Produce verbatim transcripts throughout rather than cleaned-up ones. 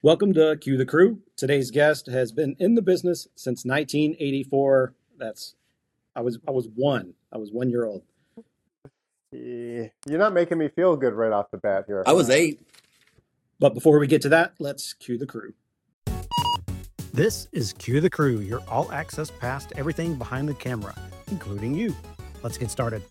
Welcome to Cue the Crew. Today's guest has been in the business since nineteen eighty-four. That's I was I was one. I was one year old. Eh, You're not making me feel good right off the bat here. I was eight. But before we get to that, let's cue the crew. This is Cue the Crew, your all access pass to everything behind the camera, including you. Let's get started.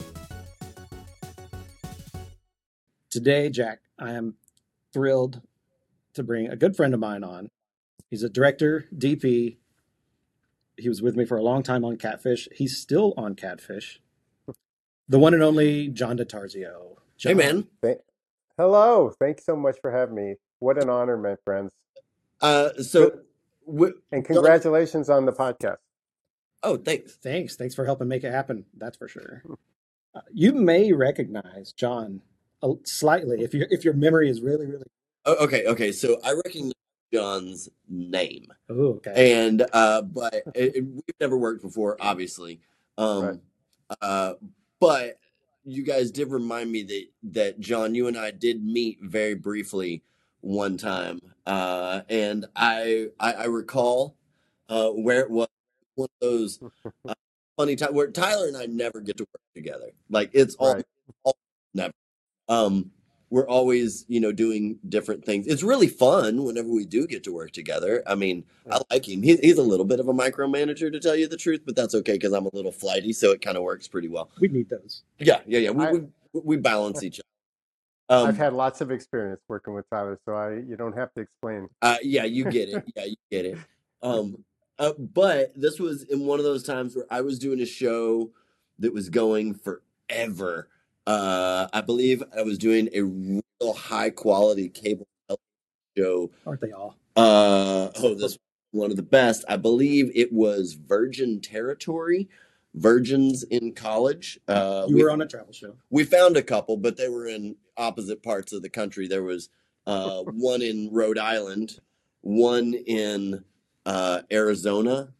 Today, Jack, I am thrilled to bring a good friend of mine on. He's a director, D P. He was with me for a long time on Catfish. He's still on Catfish. The one and only John DeTarzio. Hey, John. man. Th- Hello. Thanks so much for having me. What an honor, my friends. Uh, so, Good. w- And congratulations on the podcast. oh, thanks. Thanks. Thanks for helping make it happen. That's for sure. Uh, you may recognize John uh, slightly if your if your memory is really really. Oh, okay, okay. So I recognize John's name, Oh, okay. and uh, but it, it- we've never worked before, obviously. Um, Right. uh, but you guys did remind me that that John, you and I did meet very briefly one time, uh, and I I, I recall uh, where it was one of those uh, funny times where Tyler and I never get to work together. Like it's all, Right. all never. Um, we're always, you know, doing different things. It's really fun whenever we do get to work together. I mean, I Yeah. like him. He, he's a little bit of a micromanager, to tell you the truth, but that's okay because I'm a little flighty, so it kind of works pretty well. We need those. Yeah, yeah, yeah. We I, we, we balance each other. I've Um, had lots of experience working with Tyler, so I you don't have to explain. uh, yeah, you get it. Yeah, you get it. Um, uh, but this was in one of those times where I was doing a show that was going forever. Uh, I believe I was doing a real high quality cable show. Aren't they all? Uh, oh, this was one of the best. I believe it was Virgin Territory, Virgins in College. Uh, You we, were on a travel show. we found a couple, but they were in opposite parts of the country. There was uh, one in Rhode Island, one in uh, Arizona,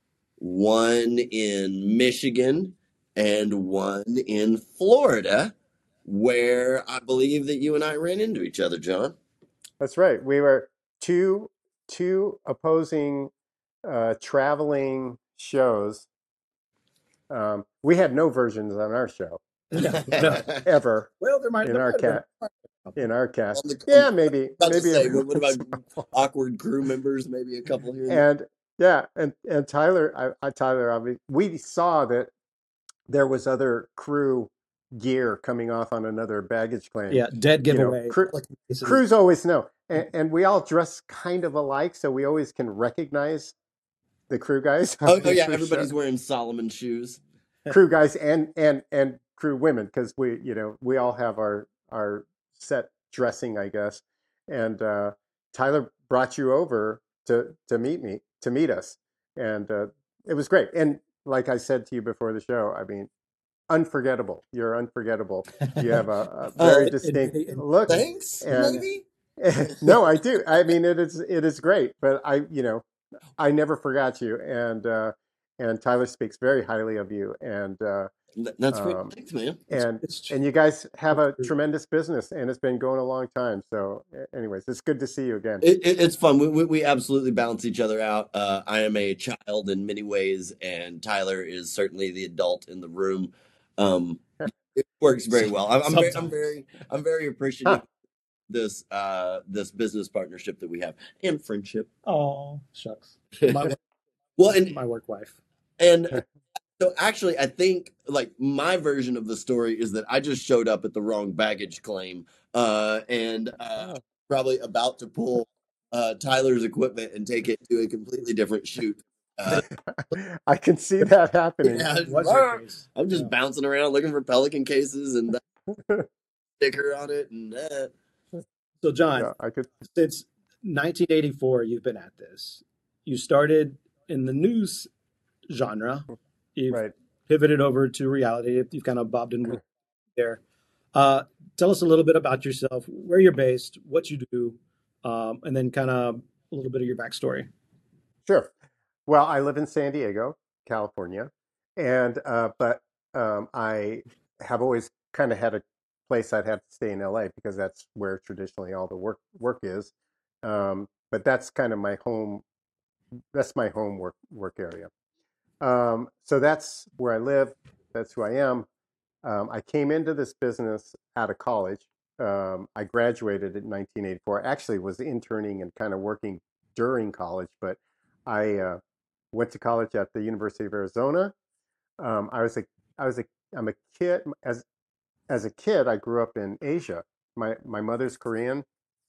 one in Michigan, and one in Florida, where I believe that you and I ran into each other, John. That's right. We were two two opposing uh, traveling shows. Um, we had no versions on our show No, no. ever Well, there might in there our might have cat been. in our cast. On the- Yeah, maybe About to maybe say, every what about once awkward crew members? Maybe a couple here. and there. and yeah, and and Tyler, I, I Tyler, I mean, we saw that there was other crew gear coming off on another baggage claim. Yeah, dead You know, giveaway. crew, Like, this is- crews always know, and, and we all dress kind of alike, so we always can recognize the crew guys. on Oh, oh the yeah, crew everybody's show. wearing Solomon shoes. Crew guys and and and crew women, because we you know we all have our our set dressing, I guess. And uh, Tyler brought you over to to meet me to meet us, and uh, it was great. And like I said to you before the show, I mean, unforgettable. You're unforgettable. You have a, a very Oh, distinct it- it- look. Thanks, And maybe. no, I do. I mean, it is it is great. But I, you know, I never forgot you, and uh, and Tyler speaks very highly of you, and uh, Th- That's great. um, Thanks, man. and it's and you guys have a true. tremendous business, and it's been going a long time. So, a- anyways, it's good to see you again. It, it, it's fun. We, we we absolutely balance each other out. Uh, I am a child in many ways, and Tyler is certainly the adult in the room. Um, it works very well. I'm, I'm, very, I'm Sometimes. very I'm very appreciative of this uh this business partnership that we have and friendship. Oh, shucks. My, work- Well, and my work wife. and so actually, I think like my version of the story is that I just showed up at the wrong baggage claim, uh, and uh, Oh. probably about to pull uh, Tyler's equipment and take it to a completely different shoot. Uh, I can see that happening. yeah, What's your case? I'm just Yeah. bouncing around looking for Pelican cases and that sticker on it, and uh, So, John, Yeah, I could. since nineteen eighty-four, you've been at this. You started in the news genre. You've Right. pivoted over to reality. You've kind of bobbed and weaved there. Uh, tell us a little bit about yourself, where you're based, what you do, um, and then kind of a little bit of your backstory. Sure. Well, I live in San Diego, California, and uh, but um, I have always kind of had a place I'd have to stay in L A because that's where traditionally all the work work is. Um, but that's kind of my home. That's my home work work area. Um, so that's where I live. That's who I am. Um, I came into this business out of college. Um, I graduated in nineteen eighty-four. Actually, was interning and kind of working during college, but I uh, went to college at the University of Arizona. Um, I was a I was a I'm a kid as as a kid. I grew up in Asia. My my mother's Korean,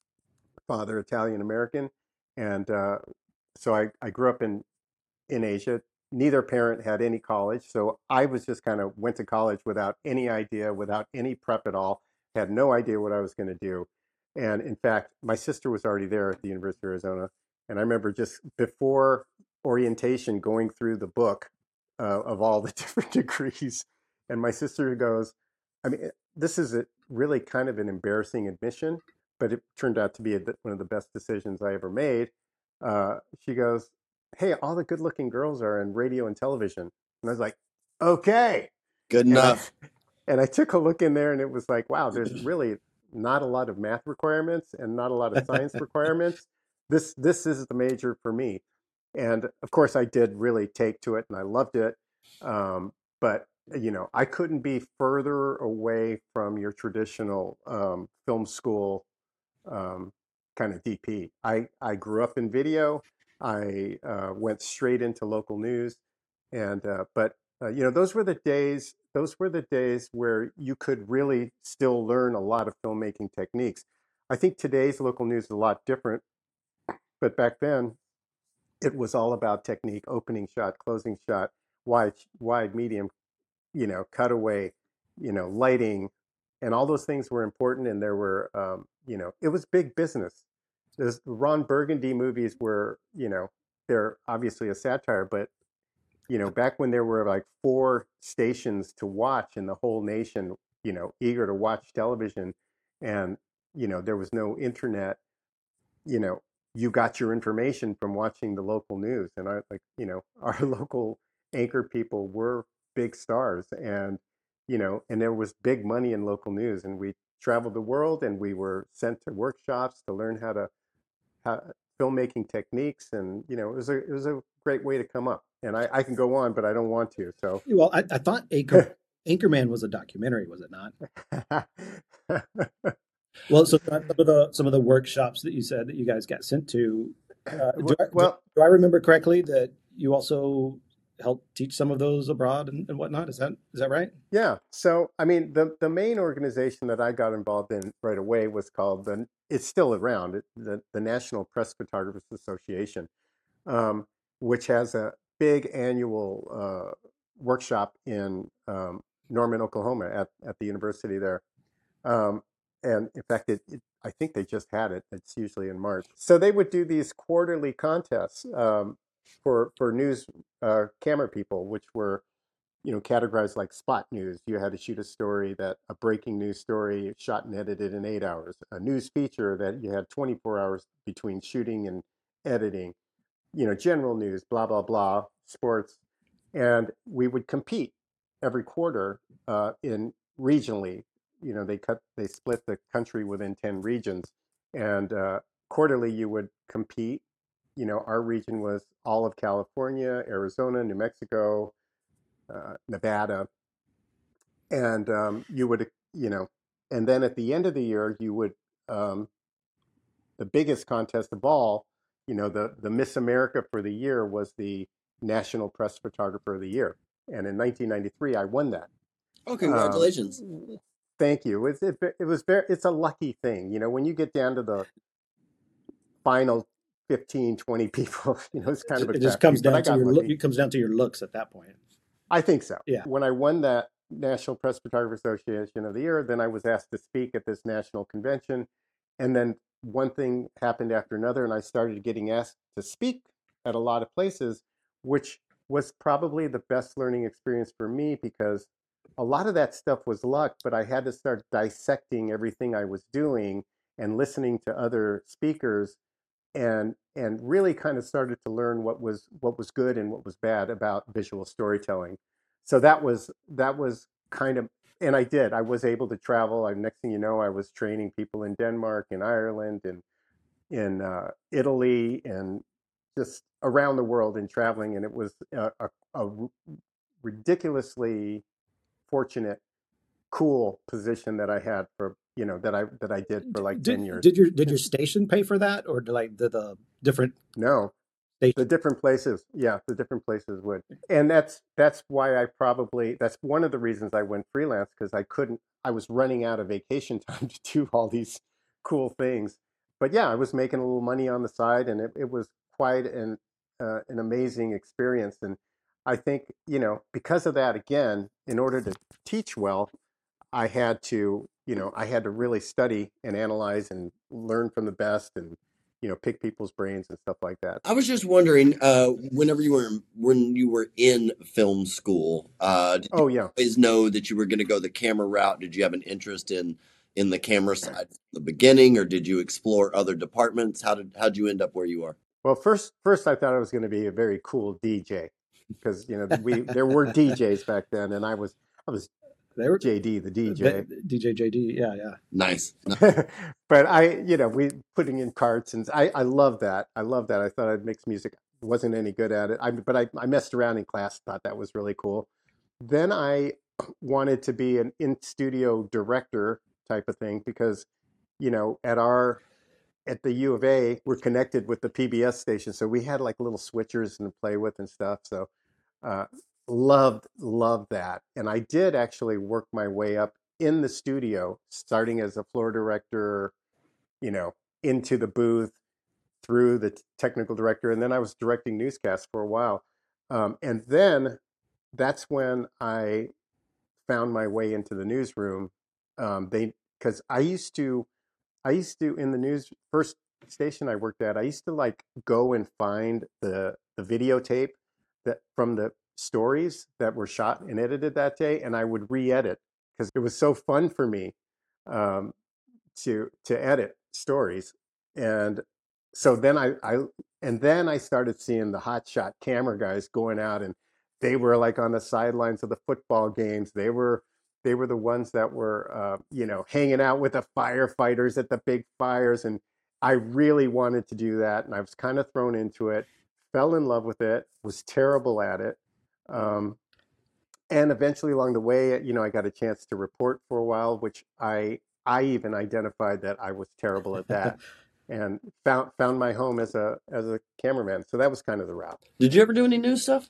father Italian American, and uh, so I I grew up in in Asia. Neither parent had any college, so I was just kind of went to college without any idea, without any prep at all. Had no idea what I was going to do, and in fact, my sister was already there at the University of Arizona, and I remember just before orientation going through the book uh, of all the different degrees, and my sister goes, "I mean, this is a, really kind of an embarrassing admission, but it turned out to be a, one of the best decisions I ever made." Uh, she goes, "Hey, all the good-looking girls are in radio and television." And I was like, "Okay." Good And I enough. and I took a look in there, and it was like, wow, there's really not a lot of math requirements and not a lot of science requirements. This this is the major for me. And of course, I did really take to it, and I loved it. Um, but you know, I couldn't be further away from your traditional um, film school um, kind of D P. I, I grew up in video. I uh, went straight into local news, and uh, but uh, you know those were the days. Those were the days where you could really still learn a lot of filmmaking techniques. I think today's local news is a lot different, but back then it was all about technique: opening shot, closing shot, wide, wide, medium, you know, cutaway, you know, lighting, and all those things were important. And there were, um, you know, it was big business. There's Ron Burgundy movies were, you know, they're obviously a satire, but you know, back when there were like four stations to watch in the whole nation, you know, eager to watch television, and you know, there was no internet, you know, you got your information from watching the local news. And I like, you know, our local anchor people were big stars, and, you know, and there was big money in local news, and we traveled the world, and we were sent to workshops to learn how to how, filmmaking techniques. And, you know, it was a, it was a great way to come up. And I, I can go on, but I don't want to. So, Well, I, I thought Anchor, Anchorman was a documentary, was it not? Well, so some of the some of the workshops that you said that you guys got sent to, uh, do I, do, well, do I remember correctly that you also helped teach some of those abroad and, and whatnot? Is that is that right? yeah. So, I mean, the the main organization that I got involved in right away was called the. It's still around, it, the the National Press Photographers Association, um, which has a big annual uh, workshop in um, Norman, Oklahoma, at at the university there. Um, and in fact, it, it, I think they just had it. It's usually in March. So they would do these quarterly contests um, for for news uh, camera people, which were, you know, categorized like spot news. You had to shoot a story that a breaking news story shot and edited in eight hours. A news feature that you had twenty-four hours between shooting and editing. You know, general news, blah blah blah, sports, and we would compete every quarter uh, in regionally. You know, they cut they split the country within ten regions, and uh, quarterly you would compete. You know, our region was all of California, Arizona, New Mexico, uh, Nevada, and um, you would, you know, and then at the end of the year, you would, um, the biggest contest of all, you know, the, the Miss America for the year was the National Press Photographer of the Year. And in nineteen ninety-three, I won that. Oh, Um, congratulations. thank you. It, it, it was very, it's a lucky thing. You know, when you get down to the final fifteen, twenty people, you know, it's kind of a It just crapshoot, comes but I down to got your look. lucky. It comes down to your looks at that point. I think so. Yeah. When I won that National Press Photographer Association of the Year, then I was asked to speak at this national convention. And then one thing happened after another, and I started getting asked to speak at a lot of places, which was probably the best learning experience for me, because a lot of that stuff was luck, but I had to start dissecting everything I was doing and listening to other speakers, and and really kind of started to learn what was what was good and what was bad about visual storytelling. So that was that was kind of, and I did. I was able to travel. I, next thing you know, I was training people in Denmark and Ireland and in uh, Italy and just around the world and traveling. And it was a, a, a ridiculously fortunate, cool position that I had for, you know, that I that I did for like ten Did years. did your did your station pay for that, or did, like did the different No, the station? different places, yeah, the different places would, and that's that's why I probably that's one of the reasons I went freelance, because I couldn't, I was running out of vacation time to do all these cool things. But yeah, I was making a little money on the side, and it, it was quite an uh, an amazing experience. And I think, you know, because of that, again, in order to teach well, I had to, you know, I had to really study and analyze and learn from the best, and, you know, pick people's brains and stuff like that. I was just wondering, uh, whenever you were when you were in film school, uh, did you Oh yeah. always know that you were going to go the camera route? Did you have an interest in in the camera side from the beginning, or did you explore other departments? How did how'd you end up where you are? Well, first, first I thought I was going to be a very cool D J, because, you know, we there were D Js back then, and I was I was They were J D the the- D J. D J J D. Yeah, yeah. Nice. But I, you know, we putting in carts, and I I love that. I love that. I thought I'd mix music. Wasn't any good at it. I but I I messed around in class. Thought that was really cool. Then I wanted to be an in studio director type of thing, because, you know, at our at the U of A, we're connected with the P B S station, so we had like little switchers and play with and stuff. So uh, loved loved that, and I did actually work my way up in the studio, starting as a floor director, you know, into the booth, through the technical director, and then I was directing newscasts for a while. Um, and then that's when I found my way into the newsroom. Um, they because I used to I used to in the news first station I worked at, I used to like go and find the the videotape that from the stories that were shot and edited that day, and I would re-edit, because it was so fun for me, um, to to edit stories. And so then I, I and then I started seeing the hotshot camera guys going out, and they were like on the sidelines of the football games. They were they were the ones that were uh, you know, hanging out with the firefighters at the big fires, and I really wanted to do that, and I was kind of thrown into it, fell in love with it, was terrible at it. Um, and eventually along the way, you know, I got a chance to report for a while, which I I even identified that I was terrible at that, and found found my home as a as a cameraman. So that was kind of the route. Did you ever do any new stuff?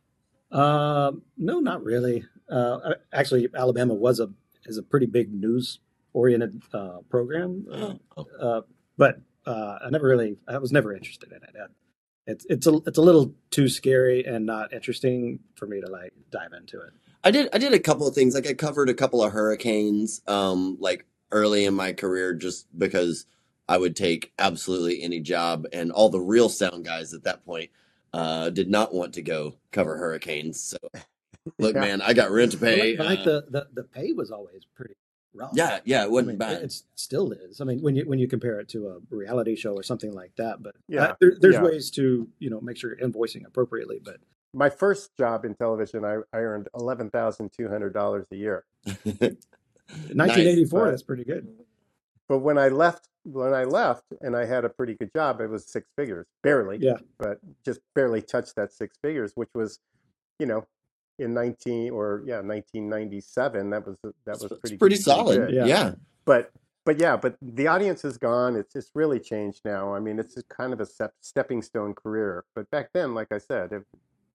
Um, no, not really. Uh, actually, Alabama was a is a pretty big news oriented uh, program, uh, Oh, uh, but uh, I never really I was never interested in it. It's it's a it's a little too scary and not interesting for me to like dive into it. I did I did a couple of things. Like I covered a couple of hurricanes, um, like early in my career, just because I would take absolutely any job, and all the real sound guys at that point uh, did not want to go cover hurricanes. So look, Yeah. man, I got rent to But like, pay. but like Uh, the, the the pay was always pretty rough. yeah, yeah, it I wasn't mean, it, bad. it still is. I mean, when you when you compare it to a reality show or something like that, but uh, Yeah. there, there's Yeah. ways to, you know, make sure you're invoicing appropriately. But My first job in television, I, I earned eleven thousand two hundred dollars a year. in Nice. nineteen eighty-four, But that's pretty good. but when I left when I left and I had a pretty good job, it was six figures, barely, Yeah, but just barely touched that six figures, which was, you know, in nineteen or yeah, nineteen ninety-seven, that was that It's, was it's pretty pretty pretty solid. good. yeah. Yeah. But but yeah, but the audience is gone. It's it's really changed now. I mean, it's just kind of a step, stepping stone career. But back then, like I said, it,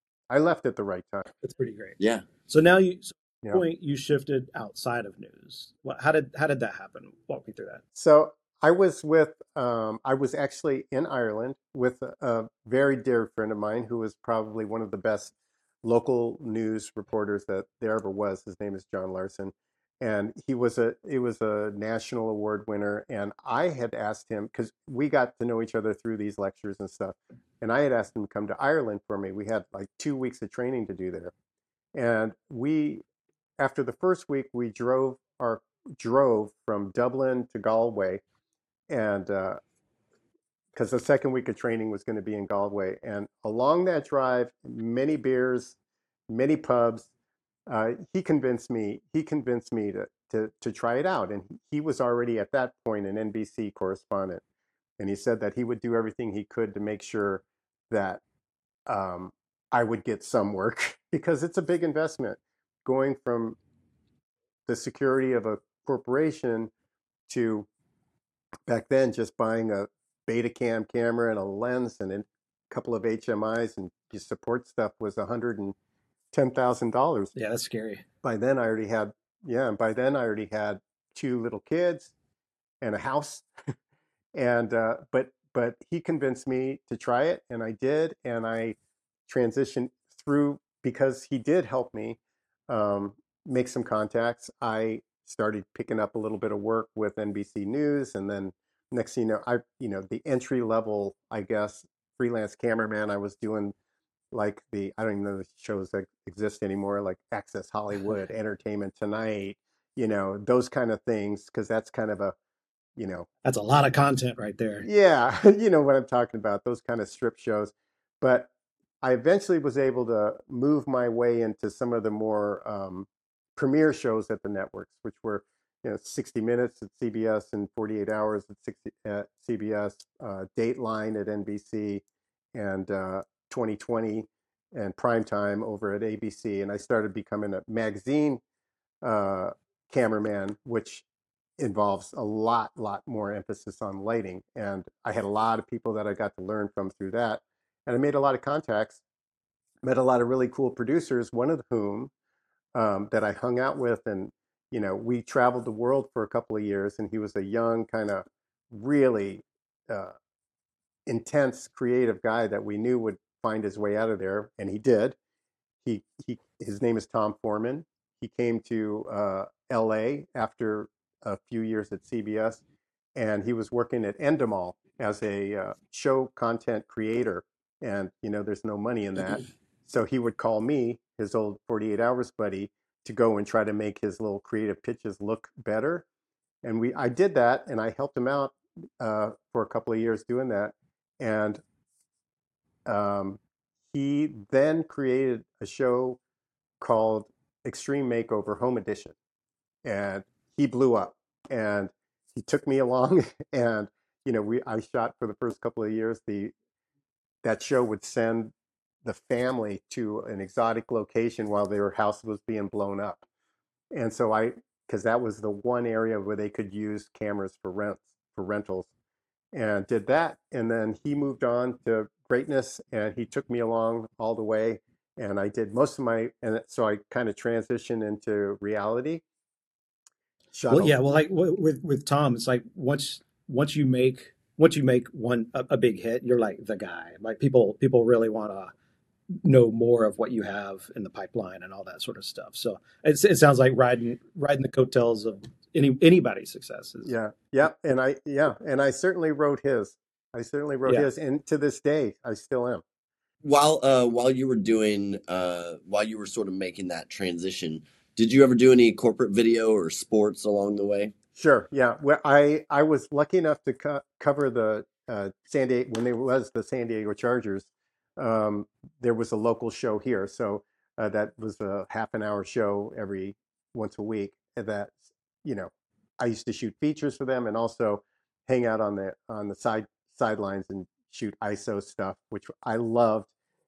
I left at the right time. That's pretty great. Yeah. So now you, so Yeah. point you shifted outside of news. What, how did how did that happen? Walk me through that. So I was with, um, I was actually in Ireland with a, a very dear friend of mine who was probably one of the best local news reporters that there ever was. His name is John Larson, and he was a he was a national award winner. And I had asked him, because we got to know each other through these lectures and stuff, and I had asked him to come to Ireland for me. We had like two weeks of training to do there, and we after the first week we drove our drove from Dublin to Galway, and because uh, the second week of training was going to be in Galway, and along that drive, many beers, many pubs. Uh, he convinced me. He convinced me to to to try it out, and he was already at that point an N B C correspondent. and he said that he would do everything he could to make sure that um, I would get some work because it's a big investment going from the security of a corporation to back then just buying a Betacam camera and a lens and a couple of H M Is and your support stuff was one hundred ten thousand dollars. Yeah, that's scary. By then I already had, yeah, and by then I already had two little kids and a house. and, uh, but, but he convinced me to try it, and I did. And I transitioned through, because he did help me um, make some contacts. I started picking up a little bit of work with N B C News, and then next thing you know, I, you know, the entry level, I guess, freelance cameraman. I was doing like the, I don't even know the shows that exist anymore, like Access Hollywood, Entertainment Tonight, you know, those kind of things, because that's kind of a, you know, That's a lot of content right there. yeah, you know what I'm talking about, those kind of strip shows. But I eventually was able to move my way into some of the more um, premiere shows at the networks, which were, you know, sixty minutes at C B S and forty-eight hours at sixty at C B S, uh, Dateline at N B C, and uh, twenty twenty and Primetime over at A B C. And I started becoming a magazine uh, cameraman, which involves a lot, lot more emphasis on lighting. And I had a lot of people that I got to learn from through that. And I made a lot of contacts, met a lot of really cool producers, one of whom um, that I hung out with. And, you know, we traveled the world for a couple of years, and he was a young, kind of really uh, intense, creative guy that we knew would find his way out of there. And he did. He, he his name is Tom Foreman. He came to uh, L A after a few years at C B S, and he was working at Endemol as a uh, show content creator. And you know, there's no money in that, so he would call me, his old forty-eight hours buddy, to go and try to make his little creative pitches look better. And we, I did that, and I helped him out uh, for a couple of years doing that. And um, he then created a show called Extreme Makeover Home Edition, and he blew up. And he took me along, and you know, we I shot for the first couple of years. The that show would send the family to an exotic location while their house was being blown up, and so I, because that was the one area where they could use cameras for rents for rentals, and did that. And then he moved on to greatness, and he took me along all the way. And I did most of my, and so I kind of transitioned into reality. Shot Well, a, yeah, well, like w- with with Tom, it's like once once you make once you make one a, a big hit, you're like the guy. Like people people really want to know more of what you have in the pipeline and all that sort of stuff. So it's, it sounds like riding riding the coattails of any anybody's successes. yeah, yeah, and I, yeah, and I certainly wrote his. I certainly wrote Yeah. his, and to this day, I still am. While uh while you were doing uh while you were sort of making that transition, did you ever do any corporate video or sports along the way? Sure. Yeah. Well, I I was lucky enough to co- cover the uh, San Diego when there was the San Diego Chargers. Um, there was a local show here, so uh, that was a half an hour show every once a week. And that, you know, I used to shoot features for them and also hang out on the on the side sidelines and shoot I S O stuff, which I loved,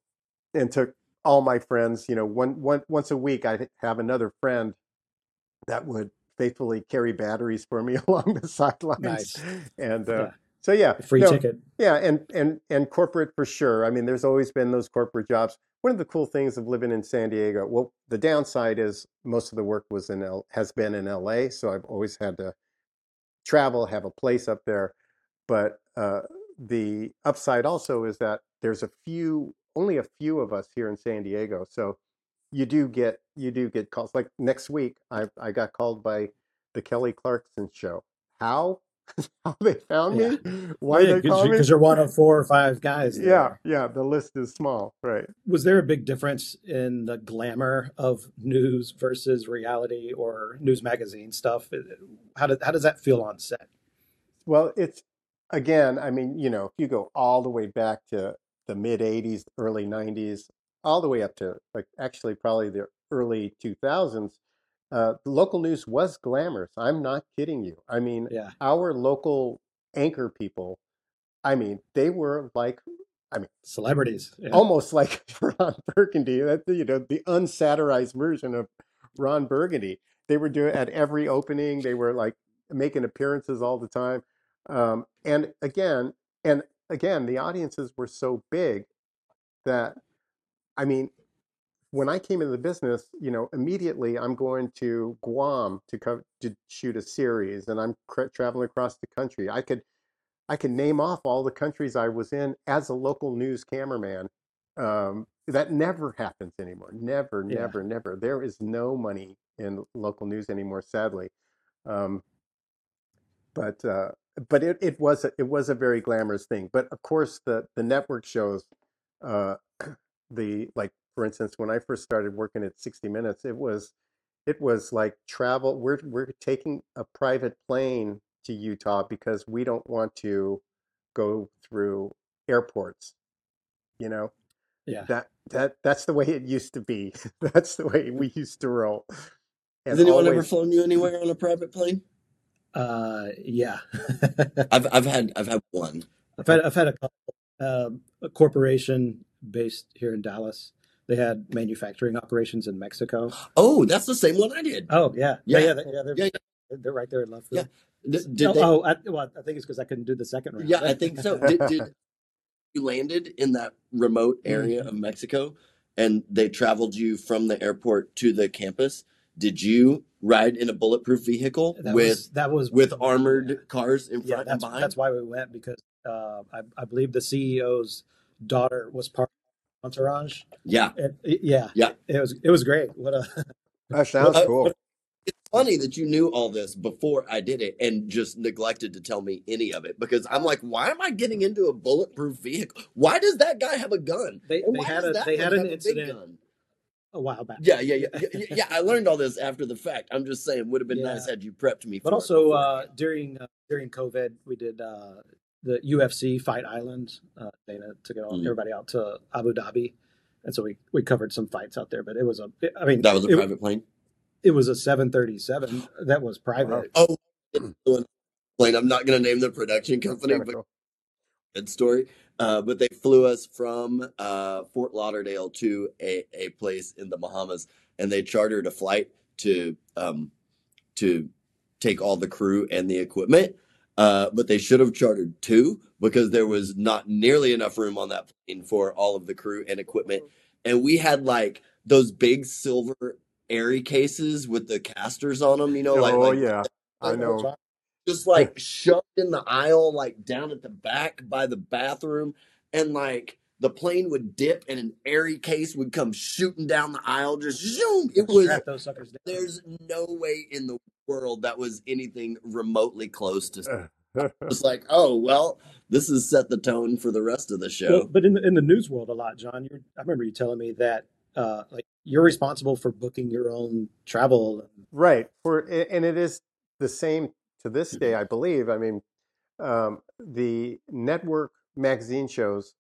and took all my friends. You know, one one once a week I'd have another friend that would faithfully carry batteries for me along the sidelines. Nice. And uh, Yeah. so, yeah, A free no, ticket. yeah, and and and corporate for sure. I mean, there's always been those corporate jobs. One of the cool things of living in San Diego, well, the downside is most of the work was in L, has been in L A, so I've always had to travel, have a place up there. But uh, the upside also is that there's a few, only a few of us here in San Diego, so you do get you do get calls. Like next week, I I got called by the Kelly Clarkson show. How? How they found Yeah. me? Why Yeah, they call me? because you're one of four or five guys Yeah, there. yeah. The list is small, right? Was there a big difference in the glamour of news versus reality or news magazine stuff? How did how does that feel on set? Well, it's again, I mean, you know, if you go all the way back to the mid eighties, early nineties, all the way up to like actually probably the early two thousands, uh, the local news was glamorous. I'm not kidding you. I mean, Yeah. our local anchor people I mean, they were like, I mean, Celebrities. Yeah. almost like Ron Burgundy. That you know, the unsatirized version of Ron Burgundy. They were doing at every opening. They were like making appearances all the time. Um, and again, and again, the audiences were so big that, I mean, when I came into the business, you know, immediately I'm going to Guam to co- to shoot a series, and I'm cra- traveling across the country. I could I can name off all the countries I was in as a local news cameraman. Um, that never happens anymore. Never, Yeah. never, never. There is no money in local news anymore, sadly. Um, but uh, but it, it was a, it was a very glamorous thing. But of course, the the network shows, uh, the like for instance, when I first started working at sixty Minutes, it was it was like travel. We're we're taking a private plane to Utah because we don't want to go through airports. You know, Yeah. that that that's the way it used to be. That's the way we used to roll. And Has anyone ever always, flown you anywhere on a private plane? Uh, yeah. I've I've had I've had one. I've had I've had a couple. Um, a corporation based here in Dallas. They had manufacturing operations in Mexico. Oh, that's the same one I did. Oh yeah, yeah, Yeah, yeah. They, yeah, they're, yeah, they're right there in left yeah. field. D- Did Oh, they? oh I, well, I think it's because I couldn't do the second round. Yeah, I think so. Did did you landed in that remote area Mhm. of Mexico and they traveled you from the airport to the campus? Did you ride in a bulletproof vehicle That with was that was with armored cars in yeah. front and That's behind? that's why we went because uh, I I believe the C E O's daughter was part of the entourage. Yeah, And, yeah, yeah. it was it was great. What a that sounds Uh, cool. but it's funny that you knew all this before I did it and just neglected to tell me any of it because I'm like, why am I getting into a bulletproof vehicle? Why does that guy have a gun? they And they why had does a that they one had have an a big incident gun? a while back. Yeah, yeah, yeah, yeah, yeah, yeah. I learned all this after the fact. I'm just saying, would have been Yeah. nice had you prepped me for But it also uh, beforehand. during uh, during COVID, we did uh, the U F C Fight Island. Uh, Dana took it all, Mm. everybody out to Abu Dhabi, and so we, we covered some fights out there. But it was a, it- I mean, That was a it, private plane. it was a seven thirty-seven that was private. Wow. Oh, plane. I'm not going to name the production company, Kinda but cool. good story. Uh, but they flew us from uh, Fort Lauderdale to a, a place in the Bahamas, and they chartered a flight to um, to take all the crew and the equipment. Uh, but they should have chartered two because there was not nearly enough room on that plane for all of the crew and equipment. And we had like those big silver airy cases with the casters on them, you know, like Oh like yeah, I know. just like shoved in the aisle, like down at the back by the bathroom, and like the plane would dip and an airy case would come shooting down the aisle, just zoom. It was Strap those suckers down. there's no way in the world that was anything remotely close to just like, oh well, this has set the tone for the rest of the Well, show. but in the, in the news world a lot, John. You're, I remember you telling me that uh, like you're responsible for booking your own travel. Right. For and it is the same to this day, I believe. I mean, um, the network magazine shows,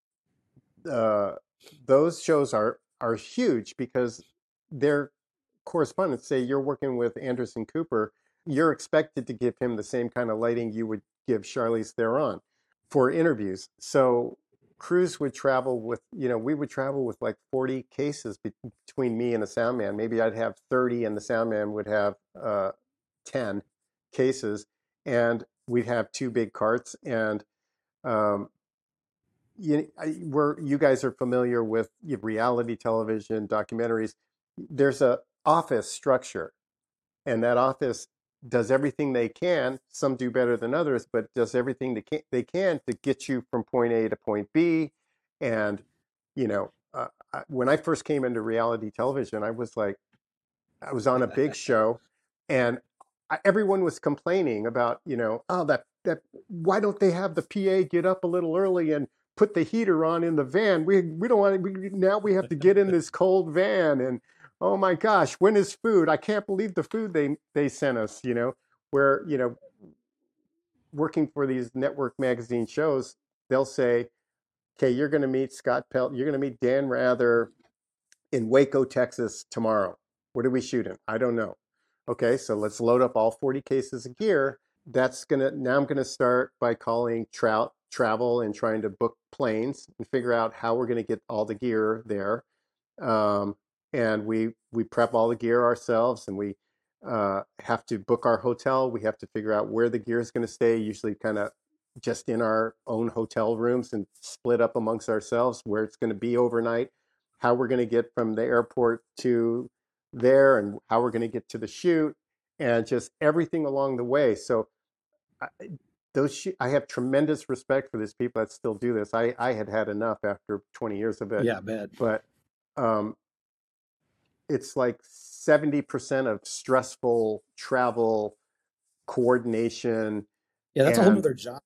uh, those shows are are huge because their correspondents say you're working with Anderson Cooper, you're expected to give him the same kind of lighting you would give Charlize Theron for interviews. So crews would travel with, you know, we would travel with like forty cases be- between me and the sound man. Maybe I'd have thirty and the sound man would have uh, ten cases, and we'd have two big carts. And um, you, I, where you guys are familiar with reality television, documentaries, there's a office structure, and that office does everything they can. Some do better than others, but does everything they can, they can to get you from point A to point B. And you know, uh, I, when I first came into reality television, I was like, I was on a big show, and I, everyone was complaining about, you know, oh that that why don't they have the P A get up a little early and put the heater on in the van? We we don't want to, we, now we have to get in this cold van, and oh my gosh, when is food? I can't believe the food they they sent us. You know, where you know, working for these network magazine shows, they'll say, okay, you're going to meet Scott Pelt, you're going to meet Dan Rather in Waco, Texas tomorrow. What are we shooting? I don't know. Okay, so let's load up all forty cases of gear. That's gonna, now I'm gonna start by calling Trout travel and trying to book planes and figure out how we're going to get all the gear there. Um, and we we prep all the gear ourselves, and we uh, have to book our hotel. We have to figure out where the gear is going to stay, usually kind of just in our own hotel rooms and split up amongst ourselves where it's going to be overnight, how we're going to get from the airport to there, and how we're going to get to the shoot, and just everything along the way. So I, those sh- I have tremendous respect for these people that still do this. I, I had had enough after twenty years of it, Yeah, I bet. but um, it's like seventy percent of stressful travel coordination. Yeah, that's a whole And other job.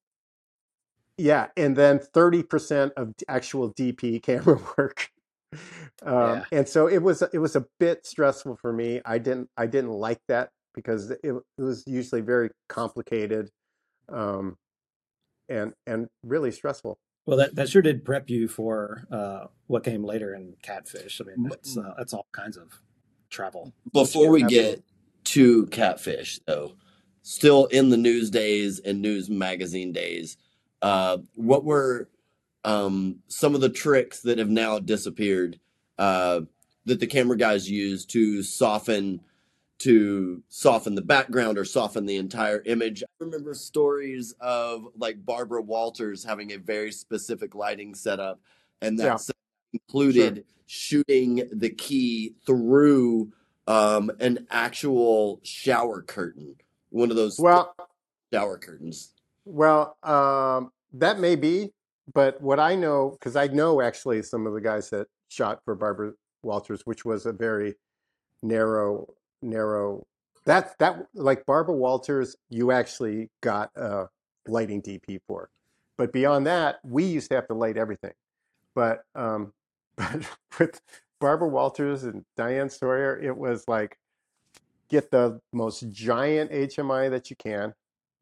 yeah, and then thirty percent of d- actual D P camera work. Um, Yeah. and so it was it was a bit stressful for me. I didn't I didn't like that because it, it was usually very complicated, um, and and really stressful. Well, that, that sure did prep you for uh, what came later in Catfish. I mean, M- that's uh, that's all kinds of travel. Before we Absolutely. get to Catfish, though, still in the news days and news magazine days, uh, what were um, some of the tricks that have now disappeared uh, that the camera guys use to soften to soften the background or soften the entire image? I remember stories of like Barbara Walters having a very specific lighting setup, and that Yeah, setup sure. included shooting the key through um, an actual shower curtain, one of those thick Well, shower curtains. well, um, that may be, but what I know, because I know actually some of the guys that shot for Barbara Walters, which was a very narrow, narrow. That that like Barbara Walters, you actually got a lighting D P for, but beyond that, we used to have to light everything. But um, but with Barbara Walters and Diane Sawyer, it was like get the most giant H M I that you can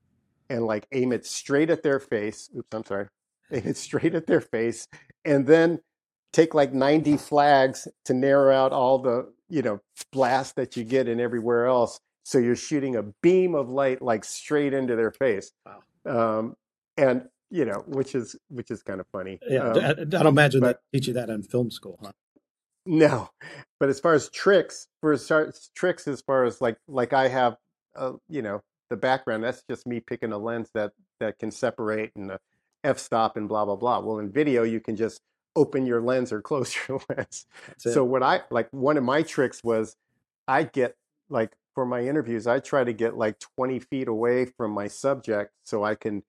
and like aim it straight at their face. Oops, I'm sorry. Aim it straight at their face, and then take like ninety flags to narrow out all the, you know, blast that you get in everywhere else. So you're shooting a beam of light like straight into their face. Wow. Um, and you know, which is which is kind of funny. Yeah, Um, I, I don't imagine they but teach you that in film school, huh? no, but as far as tricks, for start, tricks as far as like like I have, uh, you know, the background. That's just me picking a lens that that can separate and the f-stop and blah blah blah. Well, in video, you can just open your lens or close your lens. That's So it. what I like, one of my tricks was, I get like for my interviews, I try to get like twenty feet away from my subject so I can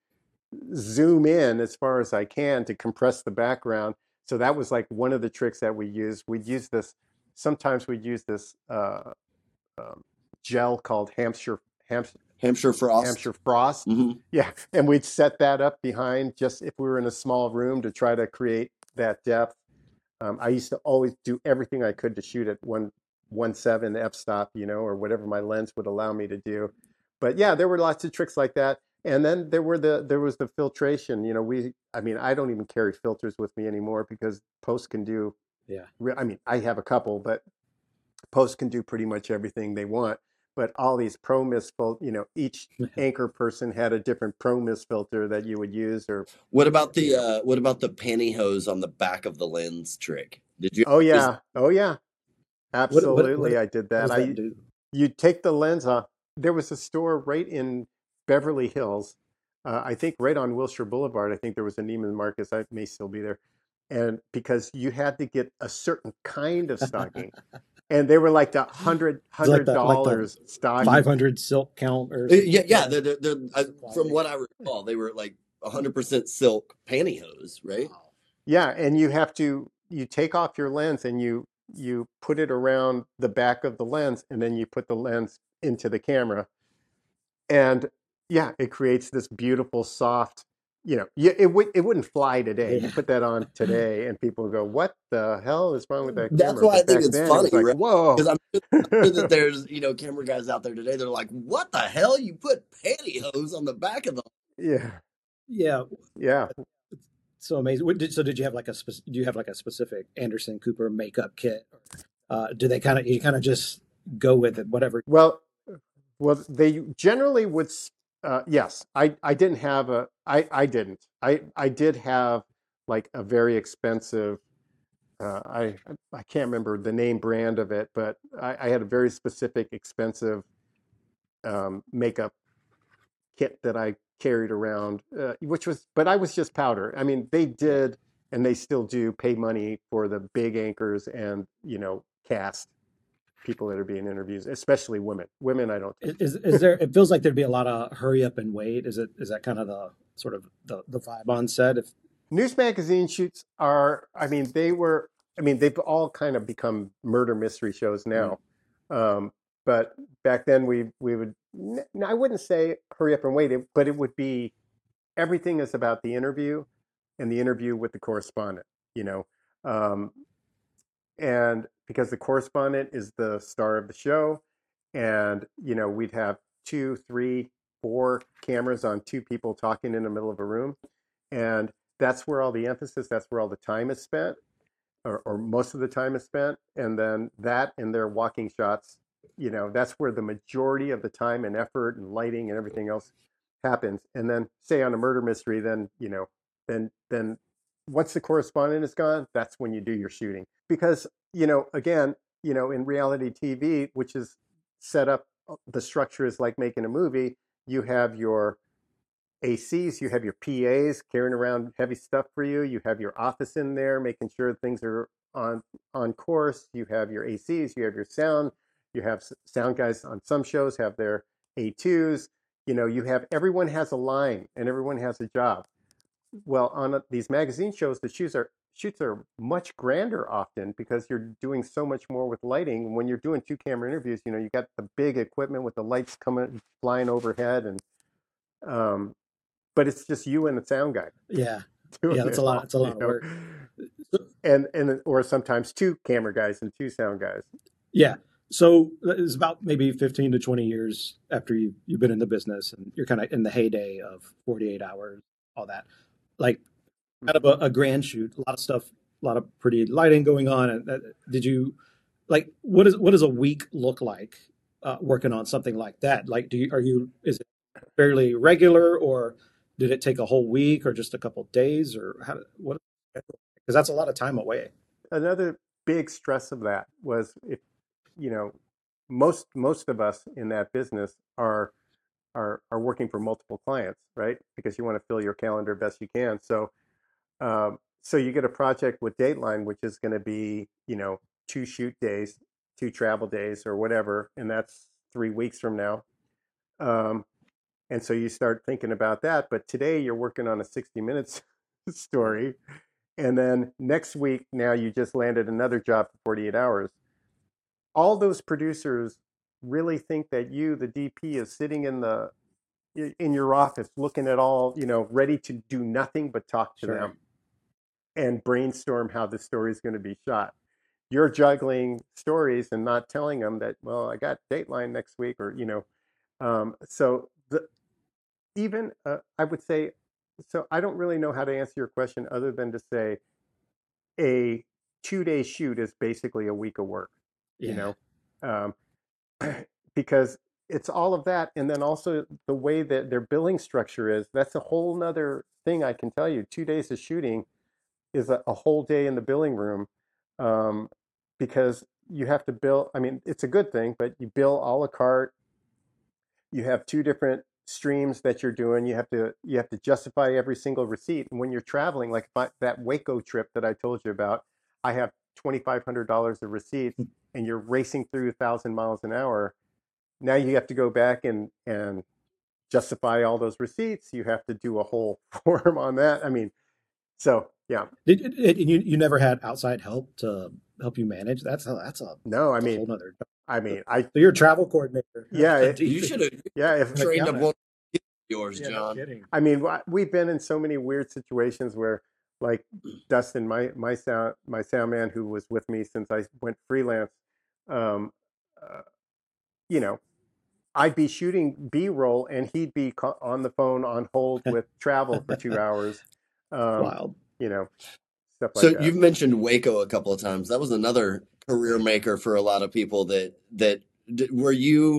zoom in as far as I can to compress the background. So that was like one of the tricks that we used. We'd use this, sometimes we'd use this uh, um, gel called Hampshire, Hampshire, Hampshire Frost. Hampshire Frost. hmm Yeah. And we'd set that up behind just if we were in a small room to try to create that depth. Um, I used to always do everything I could to shoot at one, one seven f-stop, you know, or whatever my lens would allow me to do. But yeah, there were lots of tricks like that. And then there were the there was the filtration. You know, we I mean, I don't even carry filters with me anymore because post can do. Yeah. I mean, I have a couple, but post can do pretty much everything they want. But all these pro mist filters, you know, each anchor person had a different pro mist filter that you would use. Or What about the you know, uh, what about the pantyhose on the back of the lens trick? Did you oh use yeah, oh yeah, What what what, absolutely, what I did does that. that I do? You take the lens off. There was a store right in Beverly Hills, uh, I think right on Wilshire Boulevard. I think there was a Neiman Marcus. I may still be there. And because you had to get a certain kind of stocking, and they were like the hundred It's like hundred the like the dollars stocking. five hundred silk count or Uh, something Yeah, like yeah. that. They're, they're, they're, uh, from Quality. what I recall, they were like one hundred percent silk pantyhose, right? Wow. Yeah, and you have to you take off your lens and you you put it around the back of the lens, and then you put the lens into the camera. And yeah, it creates this beautiful, soft, you know, you, it would it wouldn't fly today. You Yeah. put that on today, and people would go, "What the hell is wrong with that That's camera?" why I But think back it's then, it was funny, like, right? Because "Whoa!" I'm sure, I'm sure that there's you know camera guys out there today. They're like, "What the hell? You put pantyhose on the back of the?" Yeah, Yeah. yeah. It's so amazing. What did, so did you have like a spec- do you have like a specific Anderson Cooper makeup kit? Uh, do they kind of you kind of just go with it, whatever? Well, well, they generally would Uh, yes, I, I didn't have a I, I didn't I, I did have like a very expensive uh, I I can't remember the name brand of it, but I, I had a very specific expensive um, makeup kit that I carried around, uh, which was but I was just powder. I mean, they did and they still do pay money for the big anchors and you know cast people that are being interviewed, especially women. Women, I don't think. Is is there? It feels like there'd be a lot of hurry up and wait. Is it? Is that kind of the sort of the, the vibe on set? If News magazine shoots are, I mean, they were, I mean, they've all kind of become murder mystery shows mm, now. Um, but back then we we would, n- I wouldn't say hurry up and wait, it- but it would be everything is about the interview and the interview with the correspondent, you know. Um, and because the correspondent is the star of the show, and you know, we'd have two, three, four cameras on two people talking in the middle of a room, and that's where all the emphasis, that's where all the time is spent, or, or most of the time is spent, and then that and their walking shots, you know, that's where the majority of the time and effort and lighting and everything else happens. And then say on a murder mystery, then you know, then then once the correspondent is gone, that's when you do your shooting. Because you know, again, you know, in reality T V, which is set up, the structure is like making a movie. You have your A Cs, you have your P As carrying around heavy stuff for you. You have your office in there, making sure things are on on course. You have your A Cs, you have your sound. You have sound guys on some shows have their A twos. You know, you have everyone has a line and everyone has a job. Well, on a, these magazine shows, the shoots are shoots are much grander often because you're doing so much more with lighting. When you're doing two camera interviews, you know, you got the big equipment with the lights coming flying overhead, and um, but it's just you and the sound guy yeah, doing yeah, that's a it lot. all, It's a you lot of know, work. So, and and or sometimes two camera guys and two sound guys. yeah. So it's about maybe fifteen to twenty years after you you've been in the business and you're kind of in the heyday of forty-eight hours, all that. Like kind of Mhm. a, a grand shoot, a lot of stuff, a lot of pretty lighting going on. And uh, did you like what is what does a week look like uh, working on something like that? Like, do you are you is it fairly regular, or did it take a whole week, or just a couple of days, or how? What? Because that's a lot of time away. Another big stress of that was if you know most most of us in that business are are are working for multiple clients, right? Because you want to fill your calendar best you can. So um, so you get a project with Dateline, which is going to be you know two shoot days, two travel days, or whatever, and that's three weeks from now. Um, And so you start thinking about that. But today you're working on a sixty minutes story. And then next week, now you just landed another job for forty-eight hours. All those producers really think that you, the D P, is sitting in the in your office looking at all, you know, ready to do nothing but talk to Sure. them and brainstorm how the story is going to be shot. You're juggling stories and not telling them that, well, I got Dateline next week, or, you know, um, so the, even uh, I would say, so I don't really know how to answer your question other than to say a two day shoot is basically a week of work, you Yeah. know, um, because it's all of that. And then also the way that their billing structure is, that's a whole nother thing I can tell you. Two days of shooting is a, a whole day in the billing room um, because you have to bill. I mean, it's a good thing, but you bill a la carte. You have two different streams that you're doing. You have to you have to justify every single receipt. And when you're traveling, like if I, that Waco trip that I told you about, I have twenty-five hundred dollars of receipts, and you're racing through a thousand miles an hour. Now you have to go back and and justify all those receipts. You have to do a whole form on that. I mean, so yeah, Did, did you you never had outside help to help you manage? That's a that's a, no, I that's a mean, whole nother. I So mean, I you're a travel coordinator, yeah, a it, You D P, should have yeah. If an trained up accountant. one of yours, Yeah, no John. kidding. I mean, we've been in so many weird situations where, like Dustin, my my sound my sound man who was with me since I went freelance, um, uh, you know, I'd be shooting B-roll and he'd be on the phone on hold with travel for two hours, um, Wild. you know, stuff So like that. you've mentioned Waco a couple of times. That was another career maker for a lot of people. That that d- were you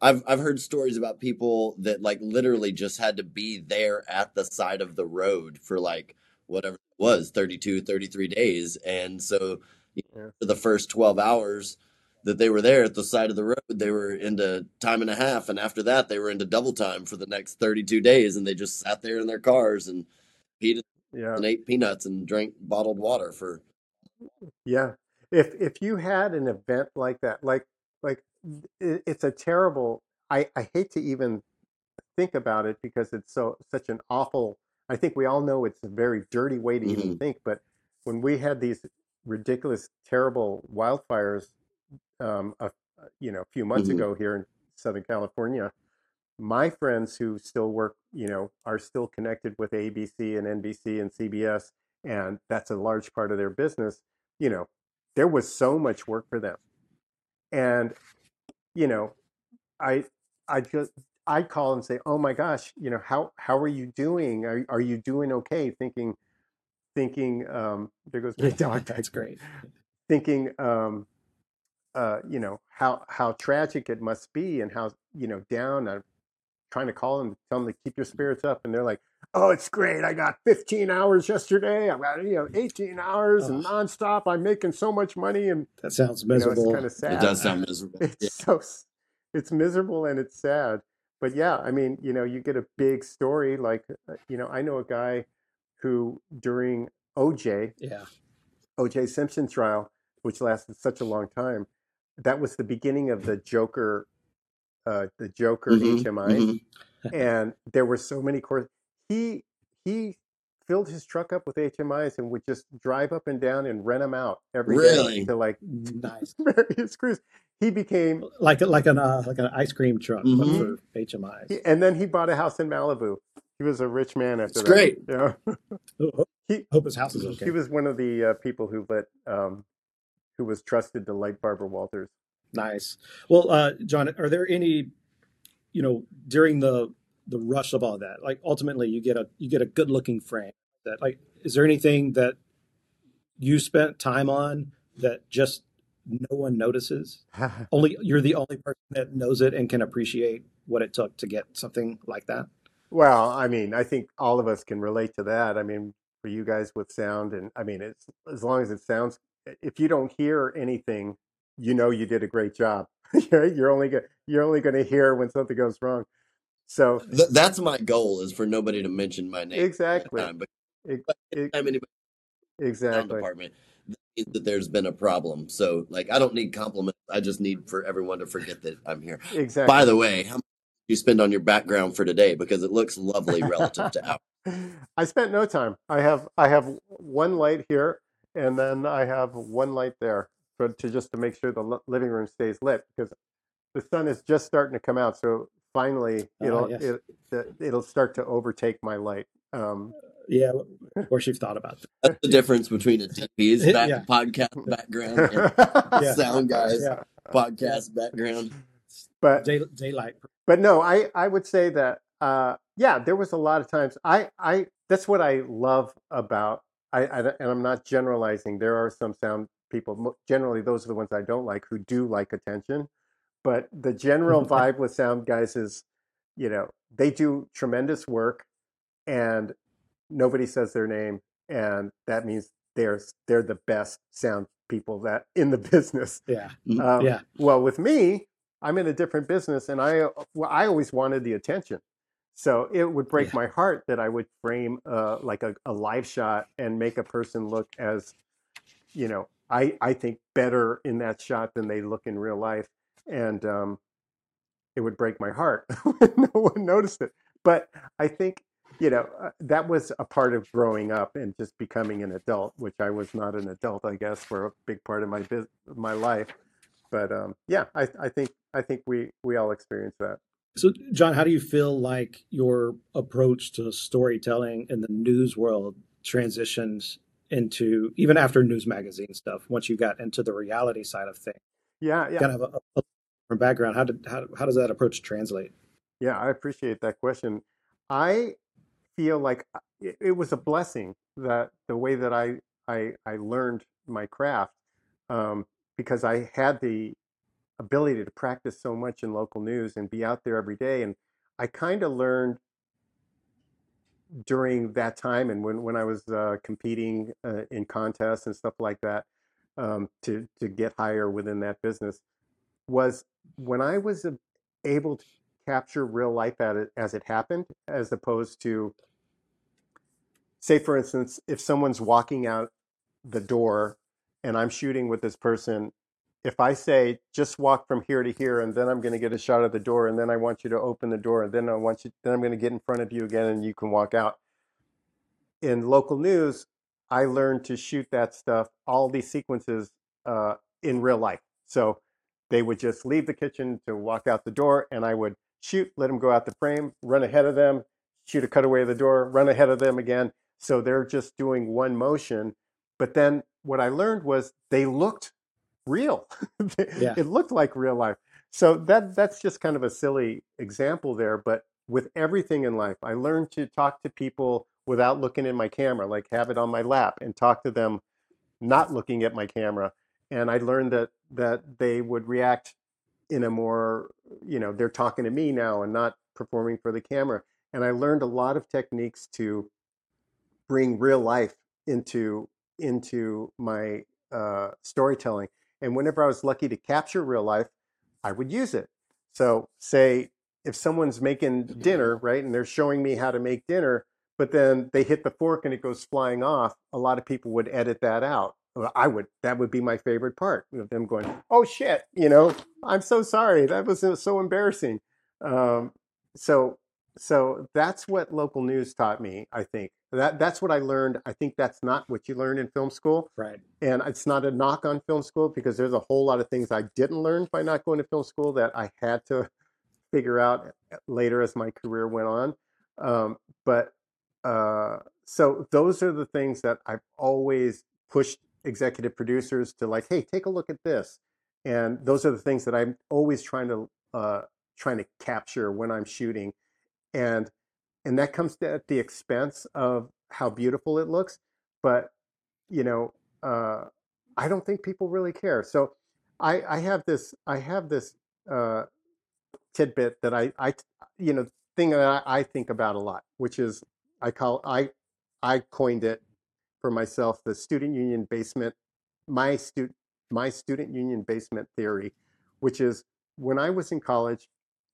I've I've heard stories about people that like literally just had to be there at the side of the road for like whatever it was, thirty-two, thirty-three days. And so you know, Yeah. for the first twelve hours that they were there at the side of the road, they were into time and a half. And after that, they were into double time for the next thirty-two days. And they just sat there in their cars and peed Yeah. and ate peanuts and drank bottled water for. Yeah. If if you had an event like that, like like it, it's a terrible. I I hate to even think about it because it's so such an awful. I think we all know it's a very dirty way to even Mhm. think. But when we had these ridiculous, terrible wildfires, um, a, you know, a few months Mhm. ago here in Southern California, my friends who still work, you know, are still connected with A B C and N B C and C B S, and that's a large part of their business. You know, there was so much work for them, and you know, I, I just, I call and say, "Oh my gosh, you know, how how are you doing? Are are you doing okay?" Thinking, thinking, um, there goes my dog back That's there. great. Thinking, um, uh, you know, how how tragic it must be, and how you know down. I'm trying to call them, tell them to keep your spirits up, and they're like, "Oh, it's great. I got fifteen hours yesterday. I got you know eighteen hours and Oh, nonstop. I'm making so much money." And that sounds you know, it's kind miserable. of It sad. does sound miserable. Yeah. It's so s- it's miserable and it's sad. But yeah, I mean, you know, you get a big story like, uh, you know, I know a guy who during O J, Yeah. O J Simpson trial, which lasted such a long time, that was the beginning of the Joker, uh, the Joker Mhm. H M Is, Mhm. and there were so many courses. He he filled his truck up with H M Is and would just drive up and down and rent them out every day Really? to like Nice. various crews. He became Like like an uh, like an ice cream truck, but Mhm. for H M Is. he, and then he bought a house in Malibu. He was a rich man It's after that. great. Yeah, Oh, he hope his house is he okay. was one of the uh, people who lit um, who was trusted to light Barbara Walters. Nice. Well, uh, John, are there any, you know, during the the rush of all that, like ultimately you get a you get a good looking frame that like is there anything that you spent time on that just no one notices? Only you're the only person that knows it and can appreciate what it took to get something like that. Well, I mean, I think all of us can relate to that. I mean, for you guys with sound, and I mean, it's as long as it sounds. If you don't hear anything, you know you did a great job. Right? You're only go, you're only going to hear when something goes wrong. So Th- that's my goal is for nobody to mention my name at that exactly, time. But it, but it, anytime anybody in the sound exactly, department, that means that there's been a problem. So like I don't need compliments. I just need for everyone to forget that I'm here. By exactly. the way, how much did you spend on your background for today? Because it looks lovely relative to ours. I spent no time. I have I have one light here, and then I have one light there, for to just to make sure the li- living room stays lit because the sun is just starting to come out. So finally, Ah, it'll yes. it, it it'll start to overtake my light. Um, Yeah, of course you've thought about That's the difference between a D P's that. back Yeah, podcast background and a yeah, sound guy's yeah, yeah. podcast background. but Day, daylight. but no, I I would say that uh, yeah, there was a lot of times. I I that's what I love about I, I and I'm not generalizing. There are some sound people. mo- Generally, those are the ones I don't like who do like attention. But the general vibe with sound guys is, you know, they do tremendous work and nobody says their name, and that means they're they're the best sound people that in the business. Yeah, Mhm. Um, yeah, well, with me, I'm in a different business, and I well, I always wanted the attention. So it would break yeah, my heart that I would frame uh, like a, a live shot and make a person look as, you know, I I think better in that shot than they look in real life, and um, it would break my heart when no one noticed it. But I think, you know, uh, that was a part of growing up and just becoming an adult, which I was not an adult, I guess, for a big part of my bus- my life. But um, yeah, I, I think I think we we all experience that. So, John, how do you feel like your approach to storytelling in the news world transitions into even after news magazine stuff? Once you got into the reality side of things, Yeah, yeah, kind of a, a different background. How did how how does that approach translate? yeah. I appreciate that question. I feel like uh, it, it was a blessing that the way that I I, I learned my craft um, because I had the ability to practice so much in local news and be out there every day. And I kind of learned during that time, and when, when I was uh, competing uh, in contests and stuff like that, um, to, to get higher within that business, was when I was uh, able to capture real life at it as it happened, as opposed to, say, for instance, if someone's walking out the door and I'm shooting with this person, if I say, just walk from here to here, and then I'm going to get a shot of the door, and then I want you to open the door, and then I want you, then I'm going to get in front of you again, and you can walk out. In local news, I learned to shoot that stuff, all these sequences, uh, in real life. So they would just leave the kitchen to walk out the door, and I would shoot, let them go out the frame, run ahead of them, shoot a cutaway of the door, run ahead of them again. So they're just doing one motion. But then what I learned was they looked real. Yeah. It looked like real life. So that that's just kind of a silly example there. But with everything in life, I learned to talk to people without looking in my camera, like have it on my lap and talk to them not looking at my camera. And I learned that that they would react in a more, you know, they're talking to me now and not performing for the camera. And I learned a lot of techniques to bring real life into into my uh, storytelling. And whenever I was lucky to capture real life, I would use it. So say if someone's making dinner, right, and they're showing me how to make dinner, but then they hit the fork and it goes flying off, a lot of people would edit that out. Well, I would, that would be my favorite part of them going, oh shit, you know, I'm so sorry. That was so embarrassing. Um, so, so that's what local news taught me, I think. That that's what I learned. I think that's not what you learn in film school. Right. And it's not a knock on film school, because there's a whole lot of things I didn't learn by not going to film school that I had to figure out later as my career went on. Um, but uh, so those are the things that I've always pushed executive producers to, like, hey, take a look at this. And those are the things that I'm always trying to uh, trying to capture when I'm shooting. And and that comes at the expense of how beautiful it looks. But, you know, uh, I don't think people really care. So I, I have this, I have this uh, tidbit that I, I, you know, thing that I, I think about a lot, which is I call, I, I coined it for myself, the student union basement, my student, my student union basement theory, which is when I was in college,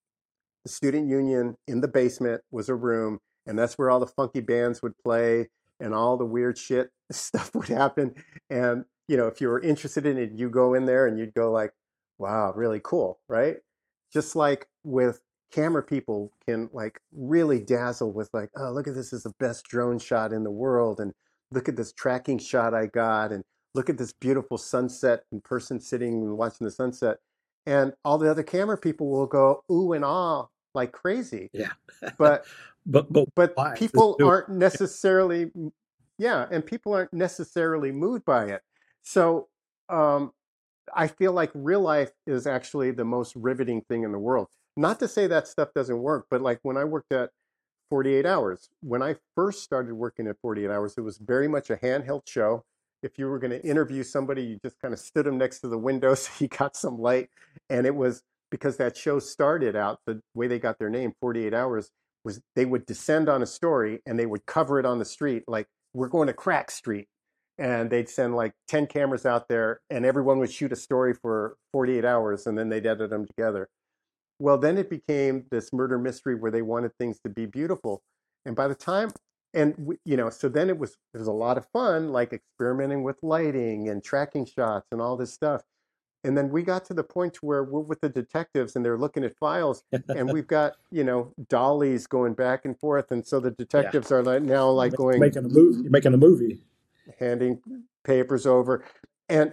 the student union in the basement was a room, and that's where all the funky bands would play and all the weird shit stuff would happen. And, you know, if you were interested in it, you go in there and you'd go like, wow, really cool, right? Just like with camera people can like really dazzle with like, oh, look at this, is the best drone shot in the world. And look at this tracking shot I got. And look at this beautiful sunset and person sitting and watching the sunset. And all the other camera people will go ooh and ah like crazy. Yeah. But but but but why? people Let's do it. aren't necessarily, yeah, and people aren't necessarily moved by it. So um, I feel like real life is actually the most riveting thing in the world. Not to say that stuff doesn't work, but like when I worked at forty-eight hours, when I first started working at forty-eight hours, it was very much a handheld show. If you were going to interview somebody, you just kind of stood them next to the window so you got some light. And it was because that show started out, the way they got their name, forty-eight hours, was they would descend on a story and they would cover it on the street. Like, we're going to Crack Street. And they'd send like ten cameras out there and everyone would shoot a story for forty-eight hours and then they'd edit them together. Well, then it became this murder mystery where they wanted things to be beautiful. And by the time, and we, you know, so then it was, it was a lot of fun, like experimenting with lighting and tracking shots and all this stuff. And then we got to the point where we're with the detectives and they're looking at files and we've got, you know, dollies going back and forth. And so the detectives yeah. are like now like You're going, making a movie. You're making a movie. handing papers over. And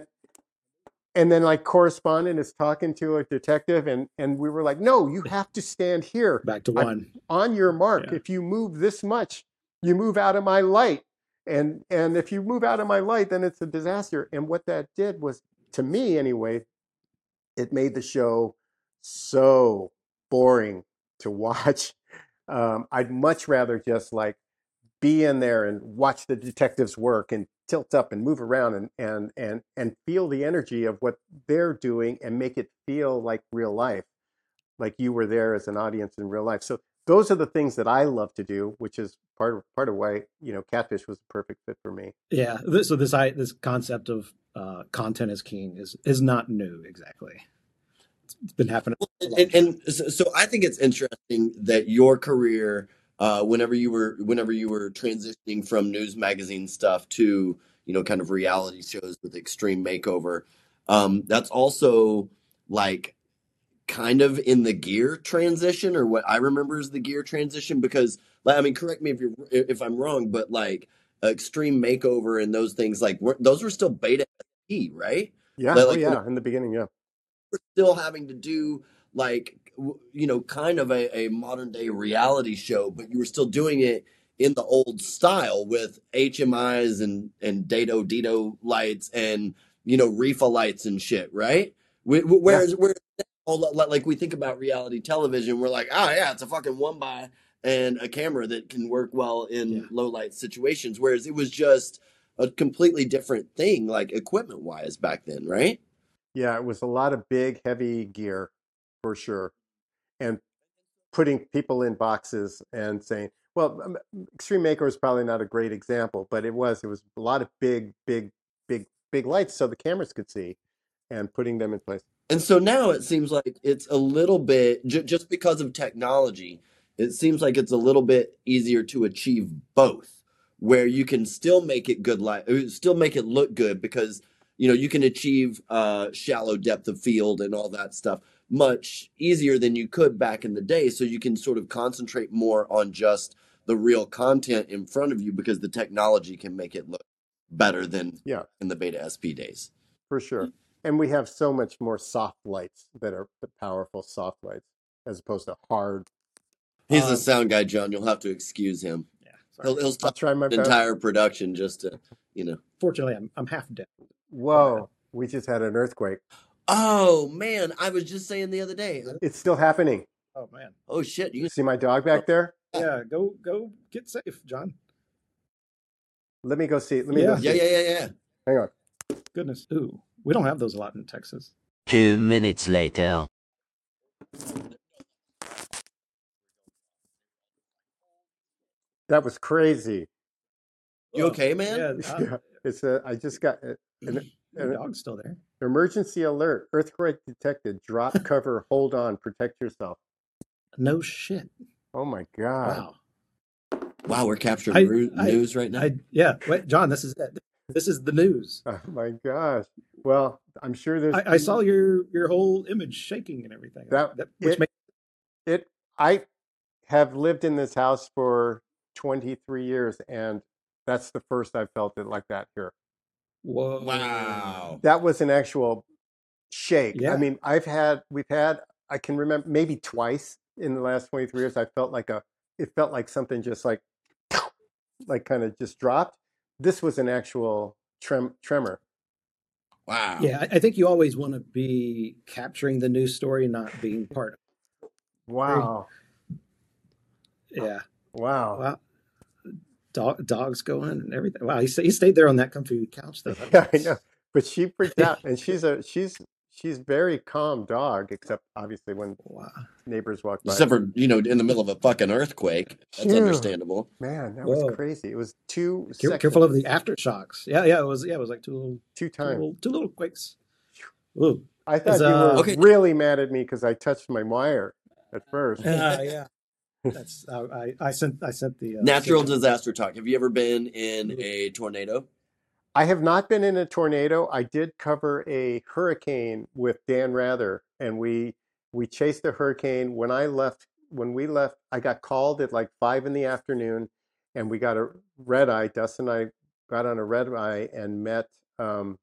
And then like correspondent is talking to a detective and, and we were like, no, you have to stand here. Back to one. I, on your mark. Yeah. If you move this much, you move out of my light. And and if you move out of my light, then it's a disaster. And what that did was, to me anyway, it made the show so boring to watch. Um, I'd much rather just like be in there and watch the detectives work and tilt up and move around and and and and feel the energy of what they're doing and make it feel like real life, like you were there as an audience in real life. So those are the things that I love to do, which is part of part of why, you know, Catfish was a perfect fit for me. Yeah. This, so this I, this concept of uh, content is king is is not new exactly. It's been happening. And, and so, so I think it's interesting that your career, uh, whenever you were whenever you were transitioning from news magazine stuff to, you know, kind of reality shows with Extreme Makeover, um, that's also like kind of in the gear transition, or what I remember is the gear transition, because like, I mean, correct me if you're if I'm wrong, but like Extreme Makeover and those things, like were, those were still beta S P, right? Yeah. Like, Oh like when yeah. In the beginning, yeah. we're still having to do like w- you know, kind of a, a modern day reality show, but you were still doing it in the old style with H M Is and and Dado Dito lights and, you know, Rifa lights and shit, right? Wh- wh- Yeah. Whereas whereas now, li- like we think about reality television, we're like, oh yeah, it's a fucking one by and a camera that can work well Yeah. in low light situations. Whereas it was just a completely different thing, like equipment wise back then, right? Yeah. It was a lot of big, heavy gear for sure. And putting people in boxes and saying, well, um, Extreme Maker is probably not a great example, but it was, it was a lot of big, big, big, big lights so the cameras could see, and putting them in place. And so now it seems like it's a little bit, j- just because of technology, it seems like it's a little bit easier to achieve both, where you can still make it good light, uh, still make it look good, because, you know, you can achieve uh, shallow depth of field and all that stuff much easier than you could back in the day. So you can sort of concentrate more on just the real content in front of you, because the technology can make it look better than Yeah, in the beta S P days. for sure. And we have so much more soft lights that are the powerful soft lights as opposed to hard. He's a Um, sound guy, John. You'll have to excuse him. yeah. He'll Sorry. he'll I'll stop try my the best. entire production just to, you know. Fortunately, I'm I'm half dead. Whoa, we just had an earthquake. Oh man, I was just saying the other day. It's still happening. Oh man. Oh shit, you See my dog back there? Yeah. Go go get safe, John. Let me go see. Let me Yeah. go yeah see. yeah yeah yeah. Hang on. Goodness. Ooh, we don't have those a lot in Texas. Two minutes later. That was crazy. You okay, man? Yeah. Uh, Yeah, it's a. I just got a- an, your an dog's still there. emergency alert. Earthquake detected. Drop cover. Hold on. Protect yourself. No shit. Oh my god. Wow. Wow, we're capturing I, ru- I, news right now. I yeah. Wait, John. This is it. This is the news. Oh my gosh. Well, I'm sure there's. I, I saw your your whole image shaking and everything. That- That, which it- makes it. I have lived in this house for twenty-three years, and that's the first I've felt it like that here. whoa. Wow. That was an actual shake. Yeah. I mean, I've had, we've had, I can remember maybe twice in the last twenty-three years, I felt like a, it felt like something just like, like kind of just dropped. This was an actual trem, tremor. Wow. Yeah, I, I think you always want to be capturing the news story, not being part of Wow. it. Yeah. Wow. Wow. Dog, dogs going and everything. Wow. He, sta- he stayed there on that comfy couch though. That Yeah, I was- know. But she freaked out, and she's a, she's, she's very calm dog, except obviously when Wow. neighbors walk by. Except for, you know, in the middle of a fucking earthquake. That's Phew. understandable. Man, that Whoa. was crazy. It was two Care- seconds, careful of the aftershocks. Yeah, yeah. It was. Yeah, it was like two little, two two times. little, two little quakes. Ooh. I thought Is, you uh, were Okay. really mad at me because I touched my wire at first. Uh, yeah. That's. Uh, I. I sent. I sent the uh, Natural picture. disaster talk. Have you ever been in a tornado? I have not been in a tornado. I did cover a hurricane with Dan Rather, and we we chased the hurricane. When I left, when we left, I got called at like five in the afternoon, and we got a red eye. Dustin and I got on a red eye and met um,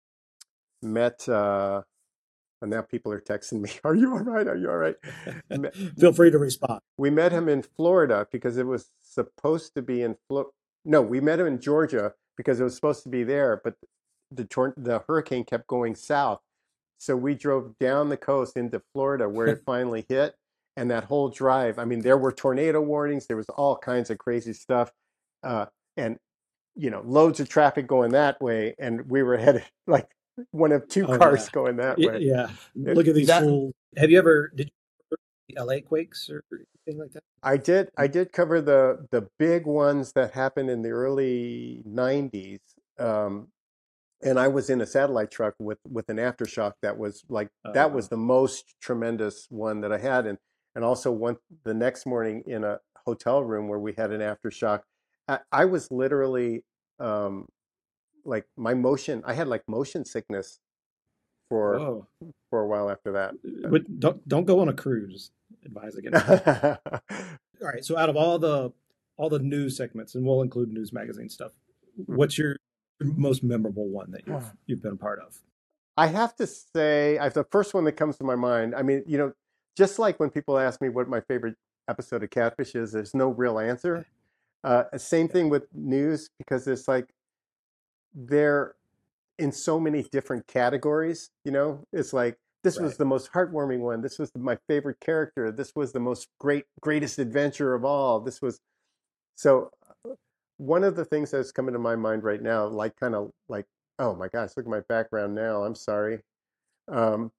met. Uh, and now people are texting me. Are you all right? Are you all right? Met- Feel free to respond. We met him in Florida because it was supposed to be in Flo- No, we met him in Georgia because it was supposed to be there, but the tor- the hurricane kept going south. So we drove down the coast into Florida where it finally hit. And that whole drive, I mean, there were tornado warnings. There was all kinds of crazy stuff. uh, and you know, loads of traffic going that way, and we were headed like one of two Oh cars yeah, going that Y- way. yeah. It, Look at these That full. Have you ever did you ever the L A quakes or anything like that? I did I did cover the the big ones that happened in the early nineties. Um, and I was in a satellite truck with with an aftershock that was like Oh that was wow. the most tremendous one that I had, and and also one the next morning in a hotel room where we had an aftershock. I, I was literally um, like my motion. I had like motion sickness for Whoa. for a while after that. But don't don't go on a cruise. Advise against that. All right. So out of all the all the news segments, and we'll include news magazine stuff, what's your most memorable one that you've you've been a part of? I have to say, I, the first one that comes to my mind, I mean, you know, just like when people ask me what my favorite episode of Catfish is, there's no real answer. Uh, same Yeah. thing with news because it's like they're in so many different categories. You know, it's like this was Right. the most heartwarming one. This was my favorite character. This was the most great, greatest adventure of all. This was so. One of the things that's coming to my mind right now, like kind of like, oh my gosh, look at my background now. I'm sorry. Um,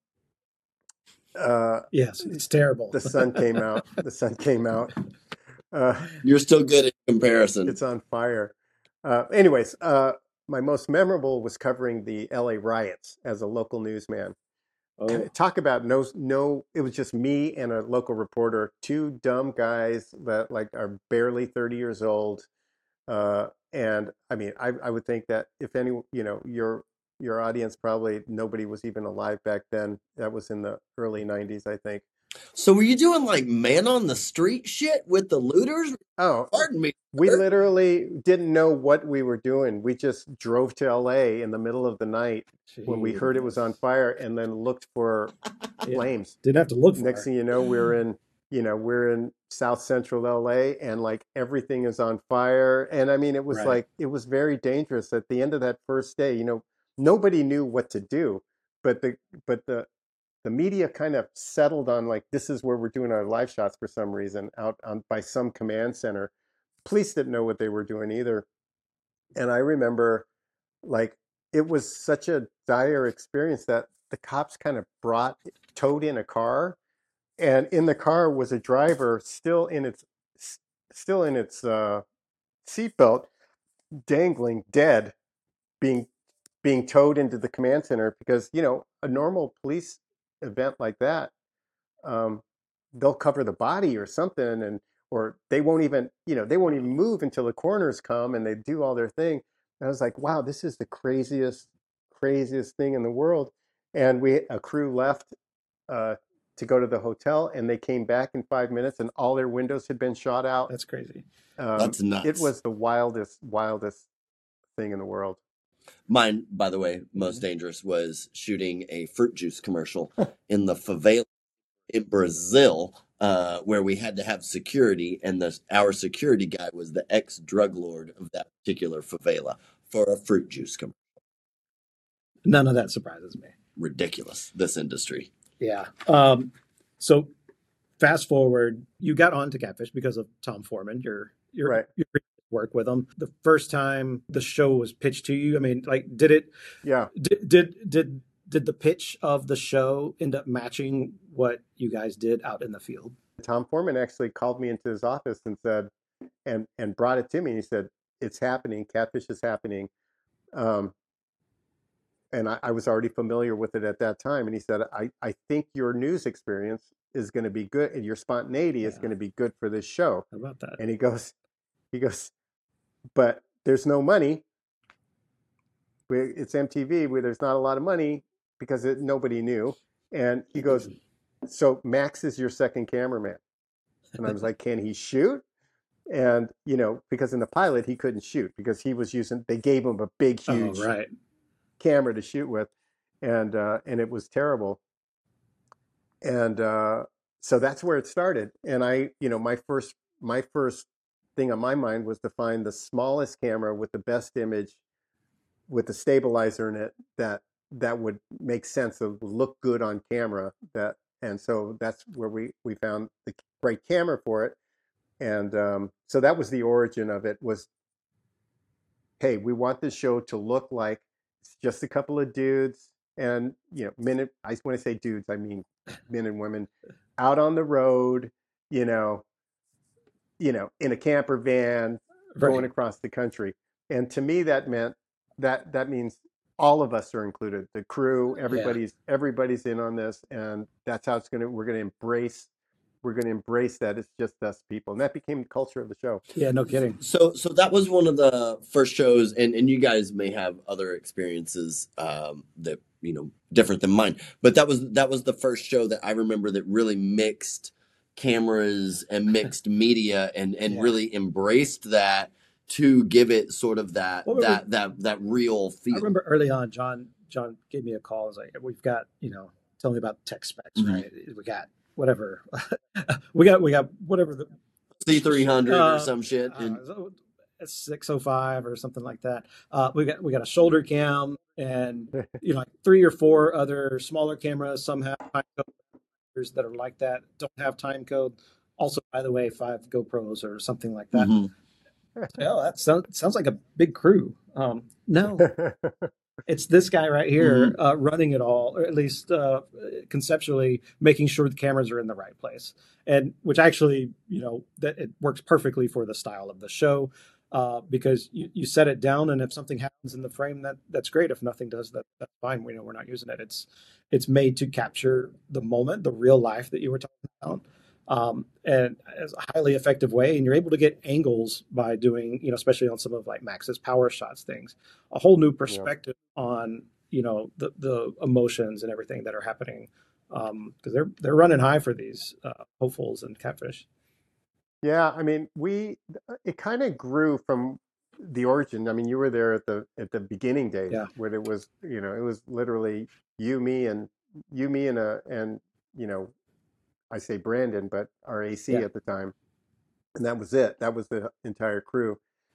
uh, Yes, it's terrible. the sun came out. The sun came out. Uh, you're still good in comparison. it's on fire. Uh, anyways, uh, my most memorable was covering the L A riots as a local newsman. Oh, Talk about no, no. It was just me and a local reporter, two dumb guys that like are barely thirty years old. Uh, and I mean, I, I would think that if any, you know, your your audience probably nobody was even alive back then. That was in the early nineties, I think. So were you doing like man on the street shit with the looters? Oh, Pardon me, we sir. literally didn't know what we were doing. We just drove to L A in the middle of the night when we heard it was on jeez. fire and then looked for Yeah. flames. Didn't have to look Next for thing you know, we're in, you know, we're in South Central L A and like everything is on fire. And I mean, it it. was Right. like, it was very dangerous at the end of that first day. You know, nobody knew what to do, but the, but the, the media kind of settled on like, this is where we're doing our live shots for some reason out on by some command center. Police didn't know what they were doing either. And I remember like, it was such a dire experience that the cops kind of brought, towed in a car, and in the car was a driver still in its still in its uh, seatbelt, dangling dead, being being towed into the command center because you know a normal police event like that, um, they'll cover the body or something, and or they won't even you know they won't even move until the coroners come and they do all their thing. And I was like, wow, this is the craziest craziest thing in the world. And we a crew left uh, to go to the hotel, and they came back in five minutes, and all their windows had been shot out. That's crazy. Um, That's it nuts. was the wildest, wildest thing in the world. Mine, by the way, most dangerous was shooting a fruit juice commercial in the favela in Brazil, uh, where we had to have security, and the our security guy was the ex drug lord of that particular favela for a fruit juice commercial. None of that surprises me. Ridiculous, this industry. Yeah. Um, so fast forward, you got onto Catfish because of Tom Foreman, your your, Right. your work with him. The first time the show was pitched to you, I mean, like, did it? Yeah. Did did did did the pitch of the show end up matching what you guys did out in the field? Tom Foreman actually called me into his office and said, and and brought it to me. He said, "It's happening. Catfish is happening." Um, and I, I was already familiar with it at that time. And he said, "I I think your news experience is going to be good, and your spontaneity is Yeah. going to be good for this show." How about that? And he goes, he goes, but there's no money. We, it's M T V where there's not a lot of money because it, nobody knew. And he goes, so Max is your second cameraman. And I was like, can he shoot? And, you know, because in the pilot, he couldn't shoot because he was using, they gave him a big, huge Oh, right. camera to shoot with. And, uh, and it was terrible. And, uh, so that's where it started. And I, you know, my first, my first thing on my mind was to find the smallest camera with the best image with the stabilizer in it that that would make sense of look good on camera. That and so that's where we we found the right camera for it. And um, so that was the origin of it, was hey, we want this show to look like it's just a couple of dudes and, you know, men. and- I when I say dudes, I mean men and women out on the road, you know, you know, in a camper van going Right. across the country. And to me, that meant that that means all of us are included. The crew, Yeah. everybody's everybody's in on this, and that's how it's gonna. We're gonna embrace. We're gonna embrace that it's just us people, and that became the culture of the show. Yeah, no kidding. So, so that was one of the first shows, and, and you guys may have other experiences um, that you know different than mine, but that was that was the first show that I remember that really mixed cameras and mixed media, and and Yeah. really embraced that to give it sort of that What were we- that that that real I feel. remember early on, John John gave me a call. I was like, "We've got, you know, tell me about tech specs, Mhm. right? We got whatever, we got we got whatever the C three hundred Uh, or some shit. uh, And six oh five or something like that. Uh, we got we got a shoulder cam and you know like three or four other smaller cameras. Some have time coders that are like that. Don't have time code. Also, by the way, five GoPros or something like that. Mhm. Oh, that sounds sounds like a big crew. Um, no, it's this guy right here uh, running it all, or at least uh, conceptually making sure the cameras are in the right place, and which actually, you know, that it works perfectly for the style of the show uh, because you, you set it down, and if something happens in the frame, that that's great. If nothing does, that that's fine. We know we're not using it. It's it's made to capture the moment, the real life that you were talking about. Um, and as a highly effective way, and you're able to get angles by doing, you know, especially on some of like Max's power shots things, a whole new perspective on, you know, the the emotions and everything that are happening, um, because they're they're running high for these uh, hopefuls and catfish. Yeah, I mean, we it kind of grew from the origin. I mean, you were there at the at the beginning days Yeah. where it was, you know, it was literally you, me, and you, me, and a and you know, I say Brandon, but our A C Yeah. at the time, and that was it. That was the entire crew.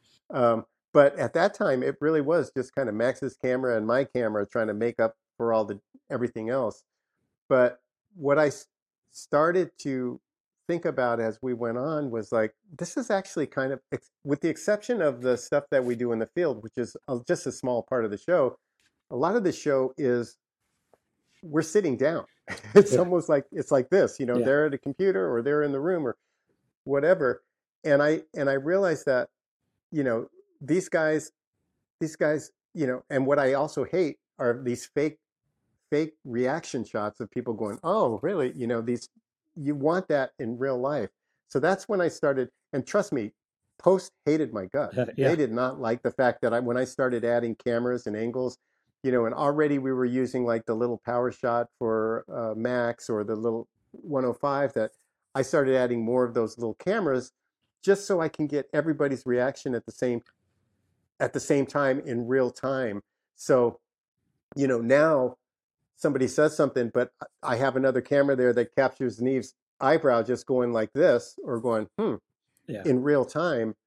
Um, but at that time, it really was just kind of Max's camera and my camera trying to make up for all the everything else. But what I s- started to think about as we went on was like, this is actually kind of, ex- with the exception of the stuff that we do in the field, which is a- just a small part of the show, a lot of the show is we're sitting down. It's Yeah. almost like it's like this, you know, Yeah. they're at a computer or they're in the room or whatever. And I and I realized that, you know, these guys, these guys, you know, and what I also hate are these fake fake reaction shots of people going, "Oh, really?" You know, these you want that in real life. So that's when I started, and trust me, Post hated my guts. Yeah. They did not like the fact that I when I started adding cameras and angles, you know, and already we were using like the little power shot for uh, Max or the little one oh five, that I started adding more of those little cameras just so I can get everybody's reaction at the same at the same time in real time. So, you know, now somebody says something, but I have another camera there that captures Neve's eyebrow just going like this or going, hmm, Yeah. in real time.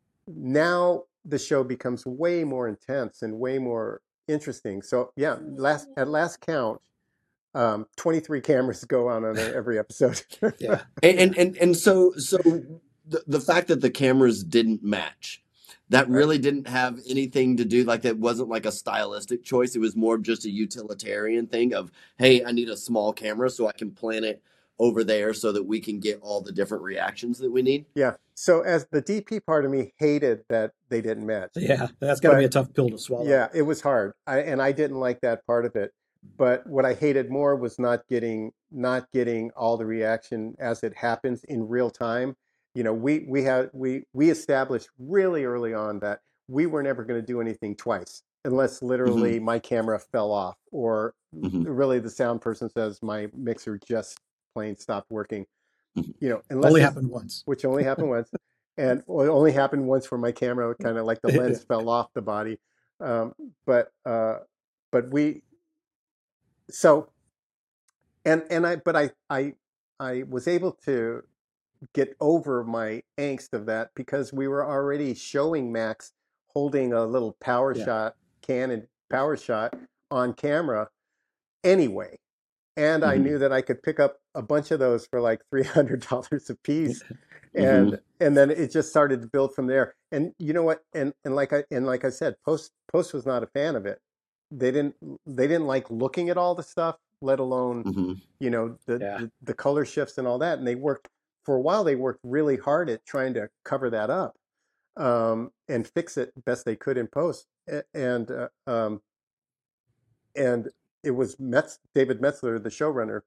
Now the show becomes way more intense and way more interesting. So yeah, last at last count, um, twenty-three cameras go on on every episode. Yeah. and, and and and so so the, the fact that the cameras didn't match, that Right. really didn't have anything to do, like that wasn't like a stylistic choice. It was more of just a utilitarian thing of, hey, I need a small camera so I can plan it over there so that we can get all the different reactions that we need. Yeah. So as the D P part of me hated that they didn't match. Yeah. That's got to But- be a tough pill to swallow. Yeah, it was hard. I, and I didn't like that part of it. But what I hated more was not getting not getting all the reaction as it happens in real time. You know, we we had we we established really early on that we were never going to do anything twice unless literally my camera fell off or Mhm. really the sound person says my mixer just plain stopped working. Mhm. You know, unless Only it's- happened once. which only happened once, and well, it only happened once for my camera. Kind of like the lens fell off the body, um, but uh, but we so and and I but I I I was able to get over my angst of that because we were already showing Max holding a little power Yeah. shot Canon power shot on camera anyway. and I Mhm. knew that I could pick up a bunch of those for like three hundred dollars a piece. Mhm. And and then it just started to build from there. And you know what? And and like I and like I said, Post Post was not a fan of it. They didn't they didn't like looking at all the stuff, let alone, Mhm. you know, the, Yeah. the the color shifts and all that. And they worked for a while. They worked really hard at trying to cover that up, um, and fix it best they could in post. A- And uh, um, and it was Metz, David Metzler, the showrunner,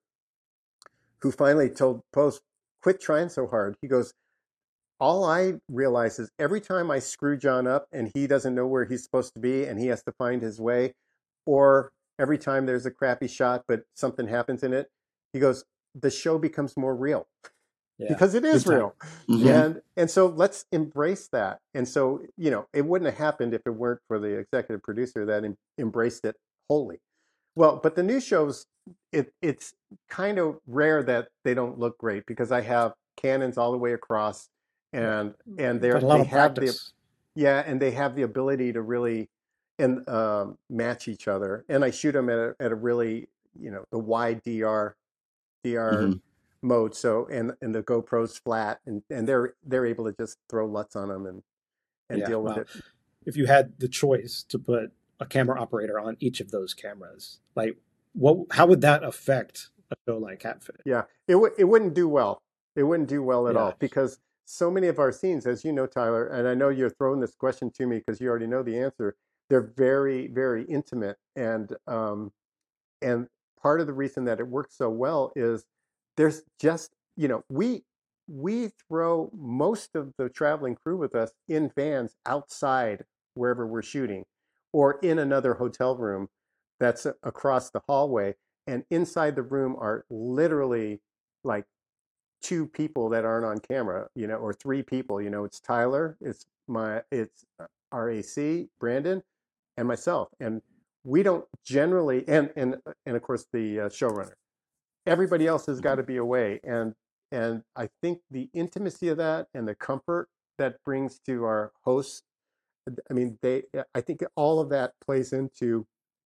who finally told Post, "Quit trying so hard." He goes, "All I realize is every time I screw John up and he doesn't know where he's supposed to be and he has to find his way, or every time there's a crappy shot but something happens in it, he goes, the show becomes more real." Yeah. Because it is Good time. real. Mhm. And and so let's embrace that. And so, you know, it wouldn't have happened if it weren't for the executive producer that em- embraced it wholly. Well, but the new shows, it it's kind of rare that they don't look great because I have cannons all the way across, and and they But a lot they of have the practice. yeah, and they have the ability to really and um, match each other. And I shoot them at a, at a really, you know, the wide D R D R Mhm. mode. So and and the GoPro's flat, and and they're they're able to just throw L U Ts on them and and Yeah. deal with Wow. it. If you had the choice to put a camera operator on each of those cameras, like what, how would that affect a show like Catfish? Yeah, it would it wouldn't do well. It wouldn't do well at Yeah. all because so many of our scenes, as you know, Tyler, and I know you're throwing this question to me because you already know the answer. They're very, very intimate, and um, and part of the reason that it works so well is there's just, you know, we we throw most of the traveling crew with us in vans outside wherever we're shooting, or in another hotel room that's a- across the hallway, and inside the room are literally like two people that aren't on camera, you know, or three people. You know, it's Tyler, it's my, it's R A C, Brandon, and myself, and we don't generally, and and and of course the uh, showrunner. Everybody else has got to be away, and and I think the intimacy of that and the comfort that brings to our hosts. I mean, they. I think all of that plays into,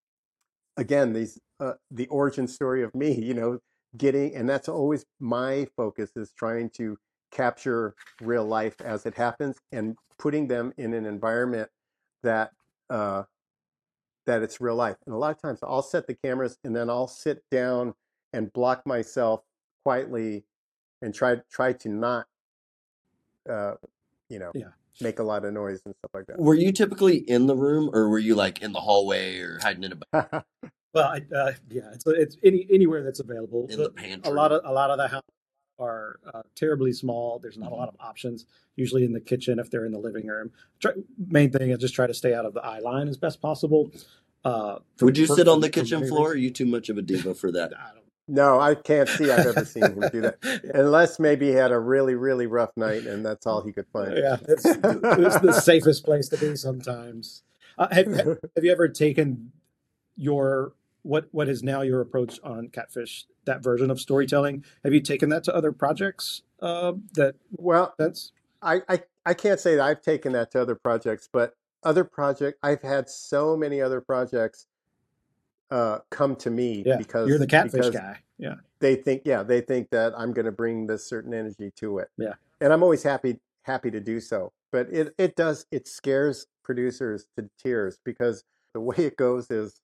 again, these uh, the origin story of me, you know, getting, and that's always my focus, is trying to capture real life as it happens and putting them in an environment that uh, that it's real life. And a lot of times I'll set the cameras and then I'll sit down and block myself quietly and try try to not uh, you know, Yeah. make a lot of noise and stuff like Were you typically in the room, or were you like in the hallway or hiding in a that. Well, I, uh, yeah, it's it's any anywhere that's available. in the A pantry? lot of a lot of the houses are uh, terribly small. There's not a lot of options. Usually in the kitchen if they're in the living room. Try, main thing is just try to stay out of the eye line as best possible. Uh, for, Would you for, sit on for- the for kitchen many floor? Or are reasons. you too much of a diva for that? I don't. No, I can't see I've ever seen him do that. Unless maybe he had a really, really rough night and that's all he could find. Yeah, it's, it's the safest place to be sometimes. Uh, have, have have you ever taken your what what is now your approach on Catfish, that version of storytelling? Have you taken that to other projects? Uh, that Well, that's I, I, I can't say that I've taken that to other projects, but other project, I've had so many other projects uh, come to me yeah. You're the because Catfish because guy. Yeah, they think, yeah, they think that I'm going to bring this certain energy to it. yeah, And I'm always happy happy to do so. But it, it does, it scares producers to tears because the way it goes is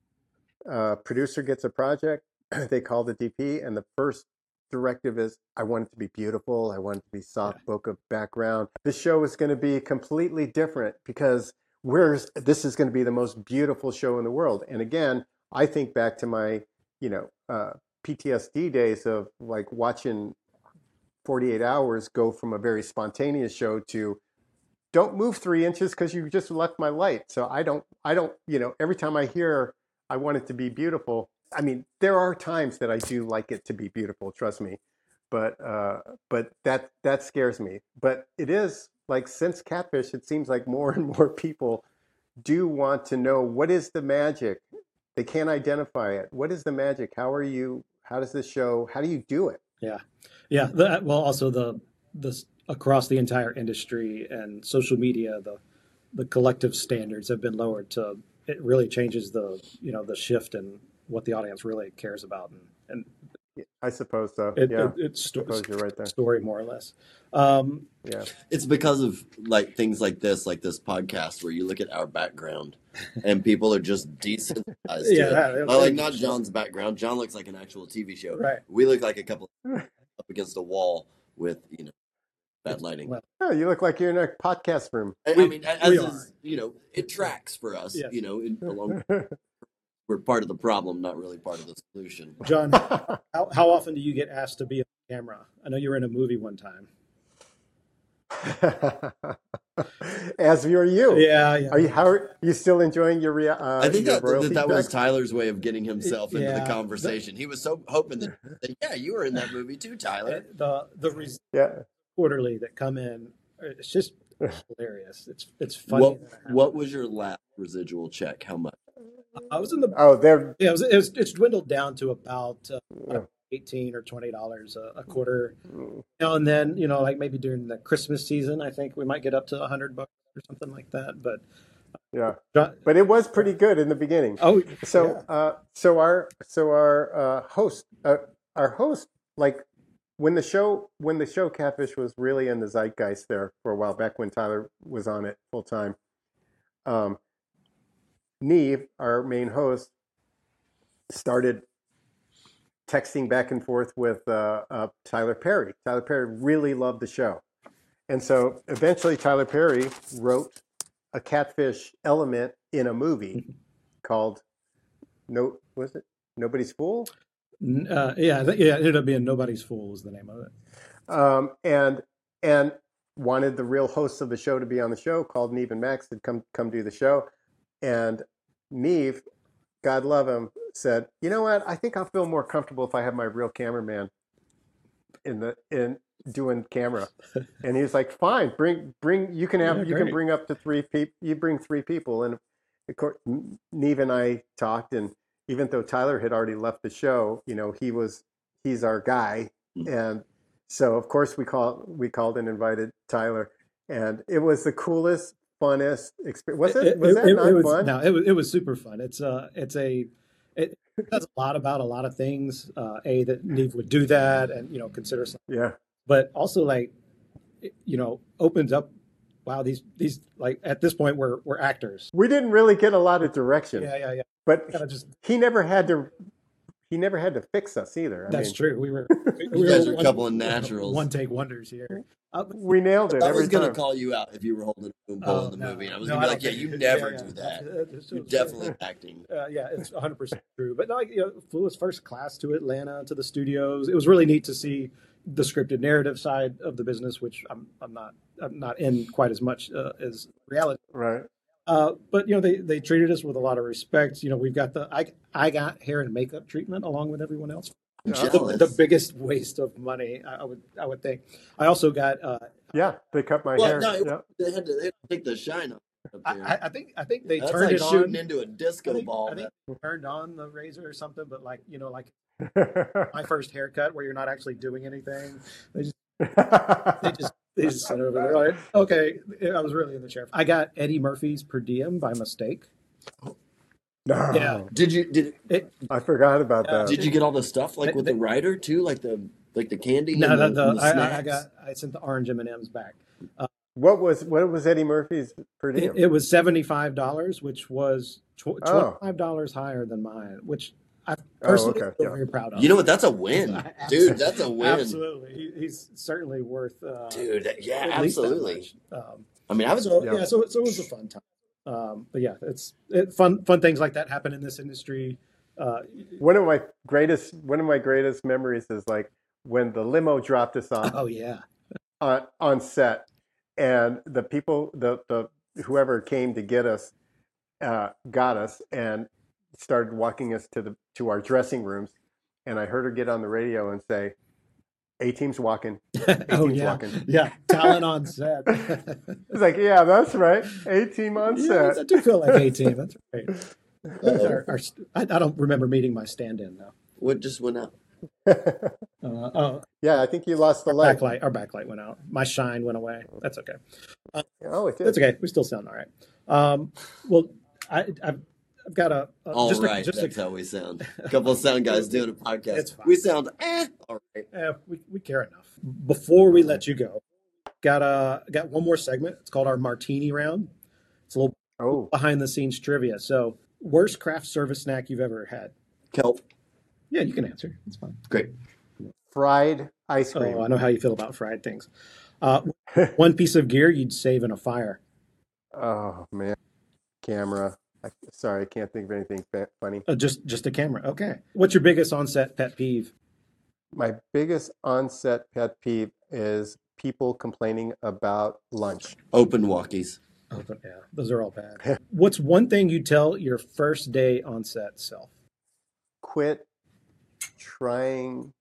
uh, producer gets a project, they call the D P, and the first directive is, I want it to be beautiful. I want it to be soft yeah, bokeh background. The show is going to be completely different because we're, this is going to be the most beautiful show in the world. And again, I think back to my, you know, uh, P T S D days of like watching forty-eight hours go from a very spontaneous show to, don't move three inches because you just left my light. So I don't, I don't, you know, every time I hear, I want it to be beautiful. I mean, there are times that I do like it to be beautiful, trust me. But, uh, but that, that scares me. But it is like, since Catfish, it seems like more and more people do want to know, what is the magic? They can't identify it. What is the magic? How are you, how does this show, how do you do it? yeah, yeah. The, well, also the the across the entire industry and social media, the the collective standards have been lowered to. It really changes the you know the shift in what the audience really cares about, and, and I suppose so. it, Yeah, it, it's I sto- suppose you're right there. story more or less. Um, Yeah. It's because of like things like this, like this podcast, where you look at our background and people are just desensitized to Yeah, it. that- that- Well, like that- not John's background. John looks like an actual T V show. Right. We look like a couple up against a wall with you know bad lighting. well, Oh, you look like you're in a podcast room. I, I we- mean, as we is, are. you know, it tracks for us. Yes. You know, in, along we're part of the problem, not really part of the solution. John, how, how often do you get asked to be on camera? I know you were in a movie one time. As you're you. Yeah, yeah. Are you how are you still enjoying your rea- uh, I think your that, royalty that that was checks? Tyler's way of getting himself into Yeah. the conversation. He was so hoping that, that, yeah, you were in that movie too, Tyler. The the res- Yeah. quarterly that come in, it's just hilarious. It's it's funny. What that it happens. what was your last residual check? How much? I was in the Oh, they're yeah. It was, it was it's dwindled down to about uh, Yeah. eighteen or twenty dollars a, a quarter. You know, and then you know, like maybe during the Christmas season, I think we might get up to a hundred bucks or something like that. But yeah. John, But it was pretty good in the beginning. oh, So, uh, so our so our uh, host, uh, our host, like when the show when the show Catfish was really in the zeitgeist there for a while back when Tyler was on it full time. Um, Neve, our main host, started texting back and forth with uh, uh, Tyler Perry. Tyler Perry really loved the show, and so eventually Tyler Perry wrote a Catfish element in a movie called No, was it Nobody's Fool? N- uh, yeah, I think, yeah. It ended up being Nobody's Fool was the name of it. Um, and and wanted the real hosts of the show to be on the show. Called Neve and Max to come come do the show, and Neve, God love him, said, "You know what? I think I'll feel more comfortable if I have my real cameraman in the in doing camera." And he was like, "Fine, bring bring. You can have Yeah, you can great. bring up to three people. You bring three people." And of course, Neve and I talked, and even though Tyler had already left the show, you know, he was he's our guy, and so of course we called we called and invited Tyler, and it was the coolest, funnest experience. Was it? Was that not was, fun? No, it was it was super fun. It's uh it's a it does a lot about a lot of things. Uh, a that Neve would do that, and you know consider some, Yeah. but also like it, you know opens up. Wow, these these like at this point we're we're actors. We didn't really get a lot of direction, Yeah, yeah, yeah. but Kind of just he never had to. He never had to fix us either. I that's mean, true. We were we You guys were are a one- couple of naturals. One take wonders here. Uh, we nailed it I every was gonna time. call you out if you were holding a boom pole oh, in the no, movie. And I was no, gonna be I like, don't yeah, think- you never yeah, do yeah. that. That's- that's- You're that's- definitely acting. Uh, yeah, it's one hundred percent true. But no, you know, flew his first class to Atlanta to the studios. It was really neat to see the scripted narrative side of the business, which I'm I'm not I'm not in quite as much uh, as reality. Right. Uh, but you know, they they treated us with a lot of respect. You know, we've got the I I got hair and makeup treatment along with everyone else. I'm Yeah. jealous. The, the biggest waste of money, I, I would I would think. I also got uh, Yeah, they cut my Well, hair. no, it- Yeah. they had to, they had to take the shine off up I, there. I I think I think they That's turned like it shooting on. into a disco I think, ball. I think man. they turned on the razor or something, but like you know, like my first haircut where you're not actually doing anything. They just they just they just sit over there. Like, okay, I was really in the chair. I got Eddie Murphy's per diem by mistake. No, Yeah. Did you did It, I forgot about Uh, that. did you get all the stuff like They- with the writer too, like the like the candy? no, and the, the, the, and the I, I- I snacks? got I sent the orange M and M's back. What was what was Eddie Murphy's per diem? It, it was seventy five dollars, which was tw- Oh. twenty five dollars higher than mine, which I Oh, personally okay, feel yeah. very proud of. You know what? That's a win, I- dude. That's a win, Absolutely, he, he's certainly worth. Uh, dude. that- Yeah, at least that absolutely. much. Um, I mean, I was so Yeah. yeah. so so it was a fun time. Um, but yeah, it's it, fun fun things like that happen in this industry. Uh, One of my greatest one of my greatest memories is like when the limo dropped us off oh yeah, on, on set, and the people the the whoever came to get us uh, got us and started walking us to the to our dressing rooms, and I heard her get on the radio and say, "A team's walking." oh team's yeah, walking. yeah, talent on set. It's like, yeah, that's right. A team on Yeah, set. I do feel like A team. That's right. Our, our, I, I don't remember meeting my stand-in though. what just went out. Uh, oh, Yeah, I think you lost the light. backlight. Our backlight went out. My shine went away. That's okay. Oh, it did. That's okay. We still sound all right. Um, well, I, I've I've got a, a All just right, a, just that's a, how we sound. A couple of sound guys doing a podcast. It's fine. We sound eh, all right. eh, we we care enough. Before we let you go, got a got one more segment. It's called our Martini Round. It's a little Oh, behind the scenes trivia. So, worst craft service snack you've ever had? Kelp, Yeah, you can answer. It's fine. great. fried ice cream. Oh, I know how you feel about fried things. Uh, one piece of gear you'd save in a fire. Oh man, camera. I, sorry, I can't think of anything fa- funny. Uh, just just a camera. Okay. What's your biggest on-set pet peeve? My biggest on-set pet peeve is people complaining about lunch. Open walkies. Oh, but yeah, those are all bad. What's one thing you tell your first day on set self? Quit trying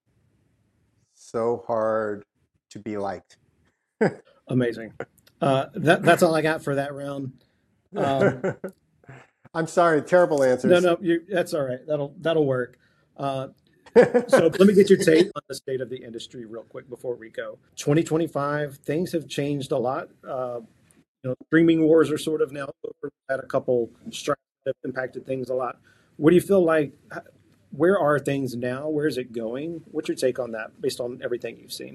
so hard to be liked. Amazing. Uh, that that's all I got for that round. Um, I'm sorry, terrible answers. no, no, you, that's all right. That'll that'll work. Uh, so let me get your take on the state of the industry real quick before we go. twenty twenty-five, things have changed a lot. Uh, you know, streaming wars are sort of now over. We've had a couple strikes that have impacted things a lot. What do you feel like? Where are things now? Where is it going? What's your take on that based on everything you've seen?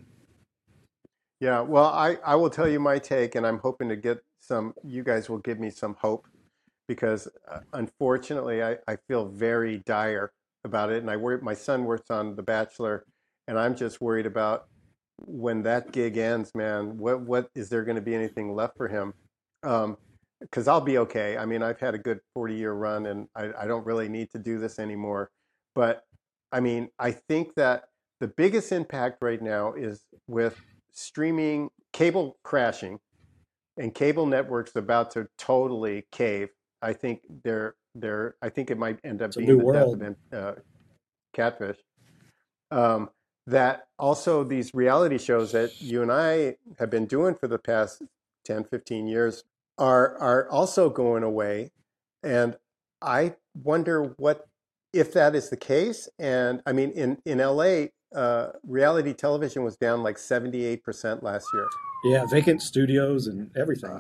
Yeah, well, I, I will tell you my take, and I'm hoping to get some, you guys will give me some hope because uh, unfortunately, I, I feel very dire about it. And I worry, my son works on The Bachelor, and I'm just worried about when that gig ends, man, what, what is there going to be anything left for him? Um, because I'll be okay. I mean, I've had a good forty year run, and I, I don't really need to do this anymore. But I mean, I think that the biggest impact right now is with streaming, cable crashing, and cable networks about to totally cave. I think they're they're. I think it might end up It's a being new the world. death of uh, Catfish. Um, that also these reality shows that you and I have been doing for the past ten, fifteen years are are also going away, and I wonder what if that is the case. And I mean, in in L A, uh, reality television was down like seventy-eight percent last year. Yeah, vacant studios and everything.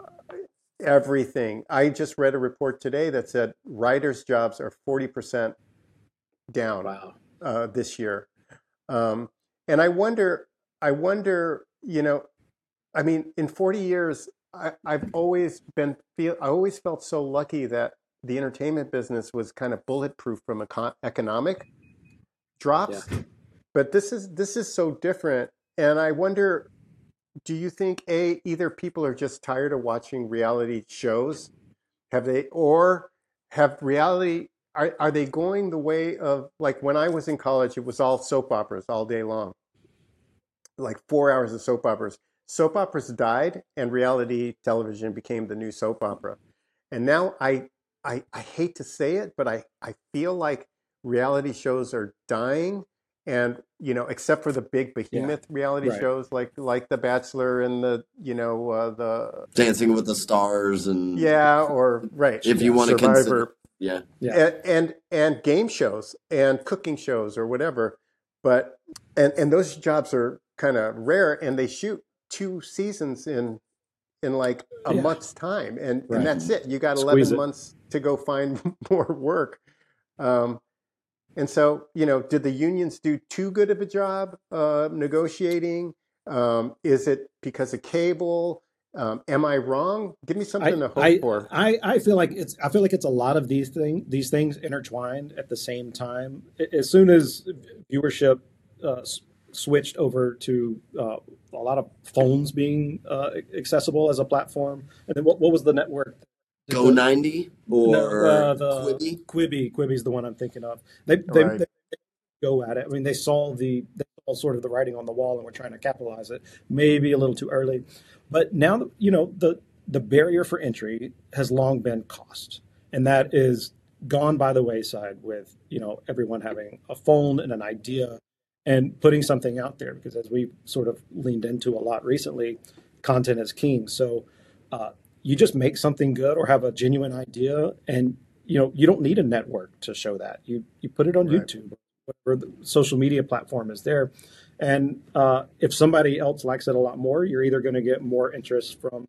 Everything. I just read a report today that said writers' jobs are forty percent down Wow. uh, this year. Um, and I wonder, I wonder, you know, I mean, in forty years, I, I've always been feel, I always felt so lucky that the entertainment business was kind of bulletproof from econ- economic drops. Yeah. But this is this is so different, and I wonder, do you think a either people are just tired of watching reality shows, have they, or have reality are are they going the way of like when I was in college, it was all soap operas all day long, like four hours of soap operas. Soap operas died, and reality television became the new soap opera. And now I I, I hate to say it, but I, I feel like reality shows are dying. And, you know, except for the big behemoth reality right. shows like like The Bachelor and the, you know, uh, the Dancing with the Stars and yeah, or right, if you yeah, want to consider, Survivor, yeah, Yeah. and, and and game shows and cooking shows or whatever. But and and those jobs are kind of rare, and they shoot two seasons in in like a Yeah. month's time, and Right. and that's it. You got Squeeze eleven it. months to go find more work. Um, and so, you know, did the unions do too good of a job uh, negotiating? Um, is it because of cable? Um, am I wrong? Give me something to hope I, for. I, I feel like it's I feel like it's a lot of these thing these things intertwined at the same time. As soon as viewership uh, s- switched over to uh, a lot of phones being uh, accessible as a platform, and then what, what was the network? Go ninety or No, uh, the Quibi. Quibi. Quibi's the one I'm thinking of. They they, Right. they go at it. I mean, they saw the they saw sort of the writing on the wall, and we're trying to capitalize it. Maybe a little too early, but now you know the the barrier for entry has long been cost, and that is gone by the wayside with you know everyone having a phone and an idea and putting something out there. Because as we sort of leaned into a lot recently, content is king. So. Uh, You just make something good or have a genuine idea, and you know you don't need a network to show that. You you put it on Right. YouTube, whatever the social media platform is there, and uh, if somebody else likes it a lot more, you're either going to get more interest from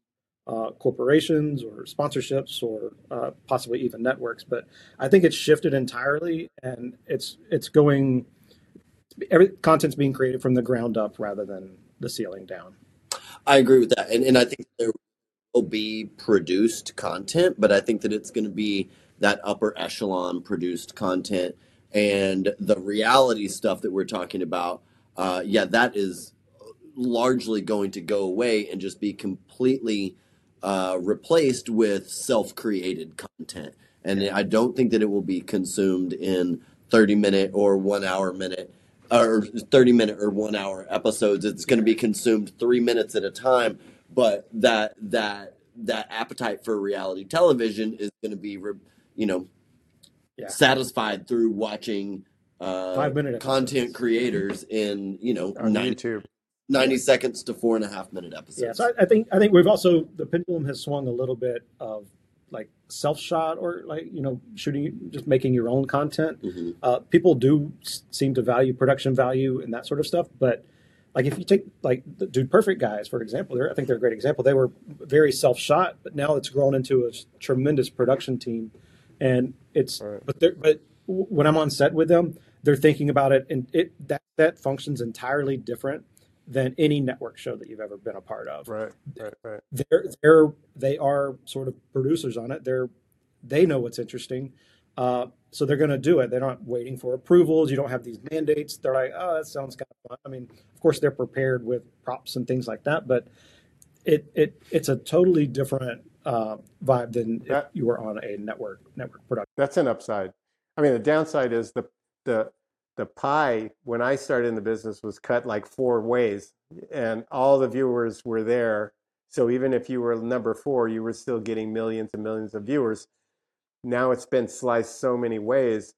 uh, corporations or sponsorships or uh, possibly even networks. But I think it's shifted entirely, and it's it's going. Every content's being created from the ground up rather than the ceiling down. I agree with that, and and I think there will be produced content, but I think that it's going to be that upper echelon produced content, and the reality stuff that we're talking about. Uh, yeah, that is largely going to go away and just be completely uh, replaced with self-created content. And I don't think that it will be consumed in thirty minute or one hour minute or thirty minute or one hour episodes. It's going to be consumed three minutes at a time. But that that that appetite for reality television is going to be, you know, yeah. satisfied through watching uh, five minute content episodes. creators in, you know, on ninety, YouTube. ninety yeah. seconds to four and a half minute episodes. Yeah, so I, I think I think we've also the pendulum has swung a little bit of like self shot or like you know shooting just making your own content. Mm-hmm. Uh, people do s- seem to value production value and that sort of stuff, but like if you take like the Dude Perfect guys for example, they're, I think they're a great example. They were very self shot, but now it's grown into a tremendous production team, and it's right. but they're but when I'm on set with them, they're thinking about it, and it that that functions entirely different than any network show that you've ever been a part of. Right, right, right. They're they're they are sort of producers on it. They're they know what's interesting, uh, so they're going to do it. They're not waiting for approvals. You don't have these mandates. They're like, oh, that sounds kind of fun. I mean, of course, they're prepared with props and things like that, but it it it's a totally different uh, vibe than That, if you were on a network network production. That's an upside. I mean, the downside is the the the pie when I started in the business was cut like four ways, and all the viewers were there. So even if you were number four, you were still getting millions and millions of viewers. Now it's been sliced so many ways.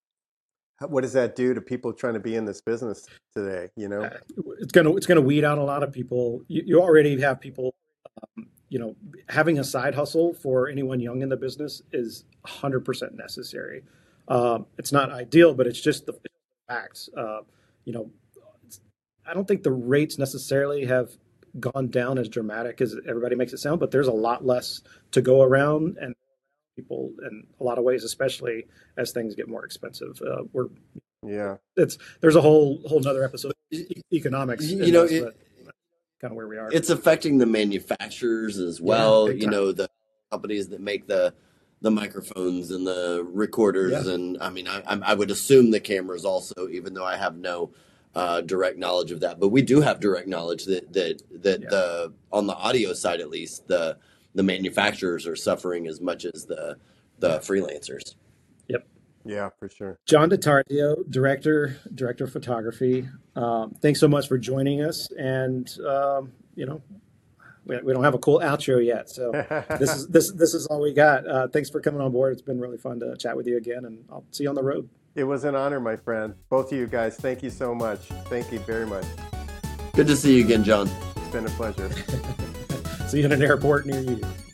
What does that do to people trying to be in this business today? You know, Uh, it's gonna it's gonna weed out a lot of people. You, you already have people. Um, you know, having a side hustle for anyone young in the business is one hundred percent necessary. Um, it's not ideal, but it's just the facts. Uh, you know, it's, I don't think the rates necessarily have gone down as dramatic as everybody makes it sound, but there's a lot less to go around, and people in a lot of ways, especially as things get more expensive. Uh, we're yeah, it's there's a whole whole nother episode of e- economics. You in know, this, it, but kind of where we are. it's affecting the manufacturers as well. Yeah, big you time. know, the companies that make the the microphones and the recorders, Yeah. and I mean, I, I'm- I would assume the cameras also, even though I have no uh, direct knowledge of that. But we do have direct knowledge that that that Yeah. the on the audio side, at least, the the manufacturers are suffering as much as the the freelancers. Yep. yeah, for sure. John DiTarzio, director, director of photography. Um, thanks so much for joining us. And um, you know, we, we don't have a cool outro yet, so this is this this is all we got. Uh, thanks for coming on board. It's been really fun to chat with you again, and I'll see you on the road. It was an honor, my friend. Both of you guys, thank you so much. Thank you very much. Good to see you again, John. It's been a pleasure. See you in an airport near you.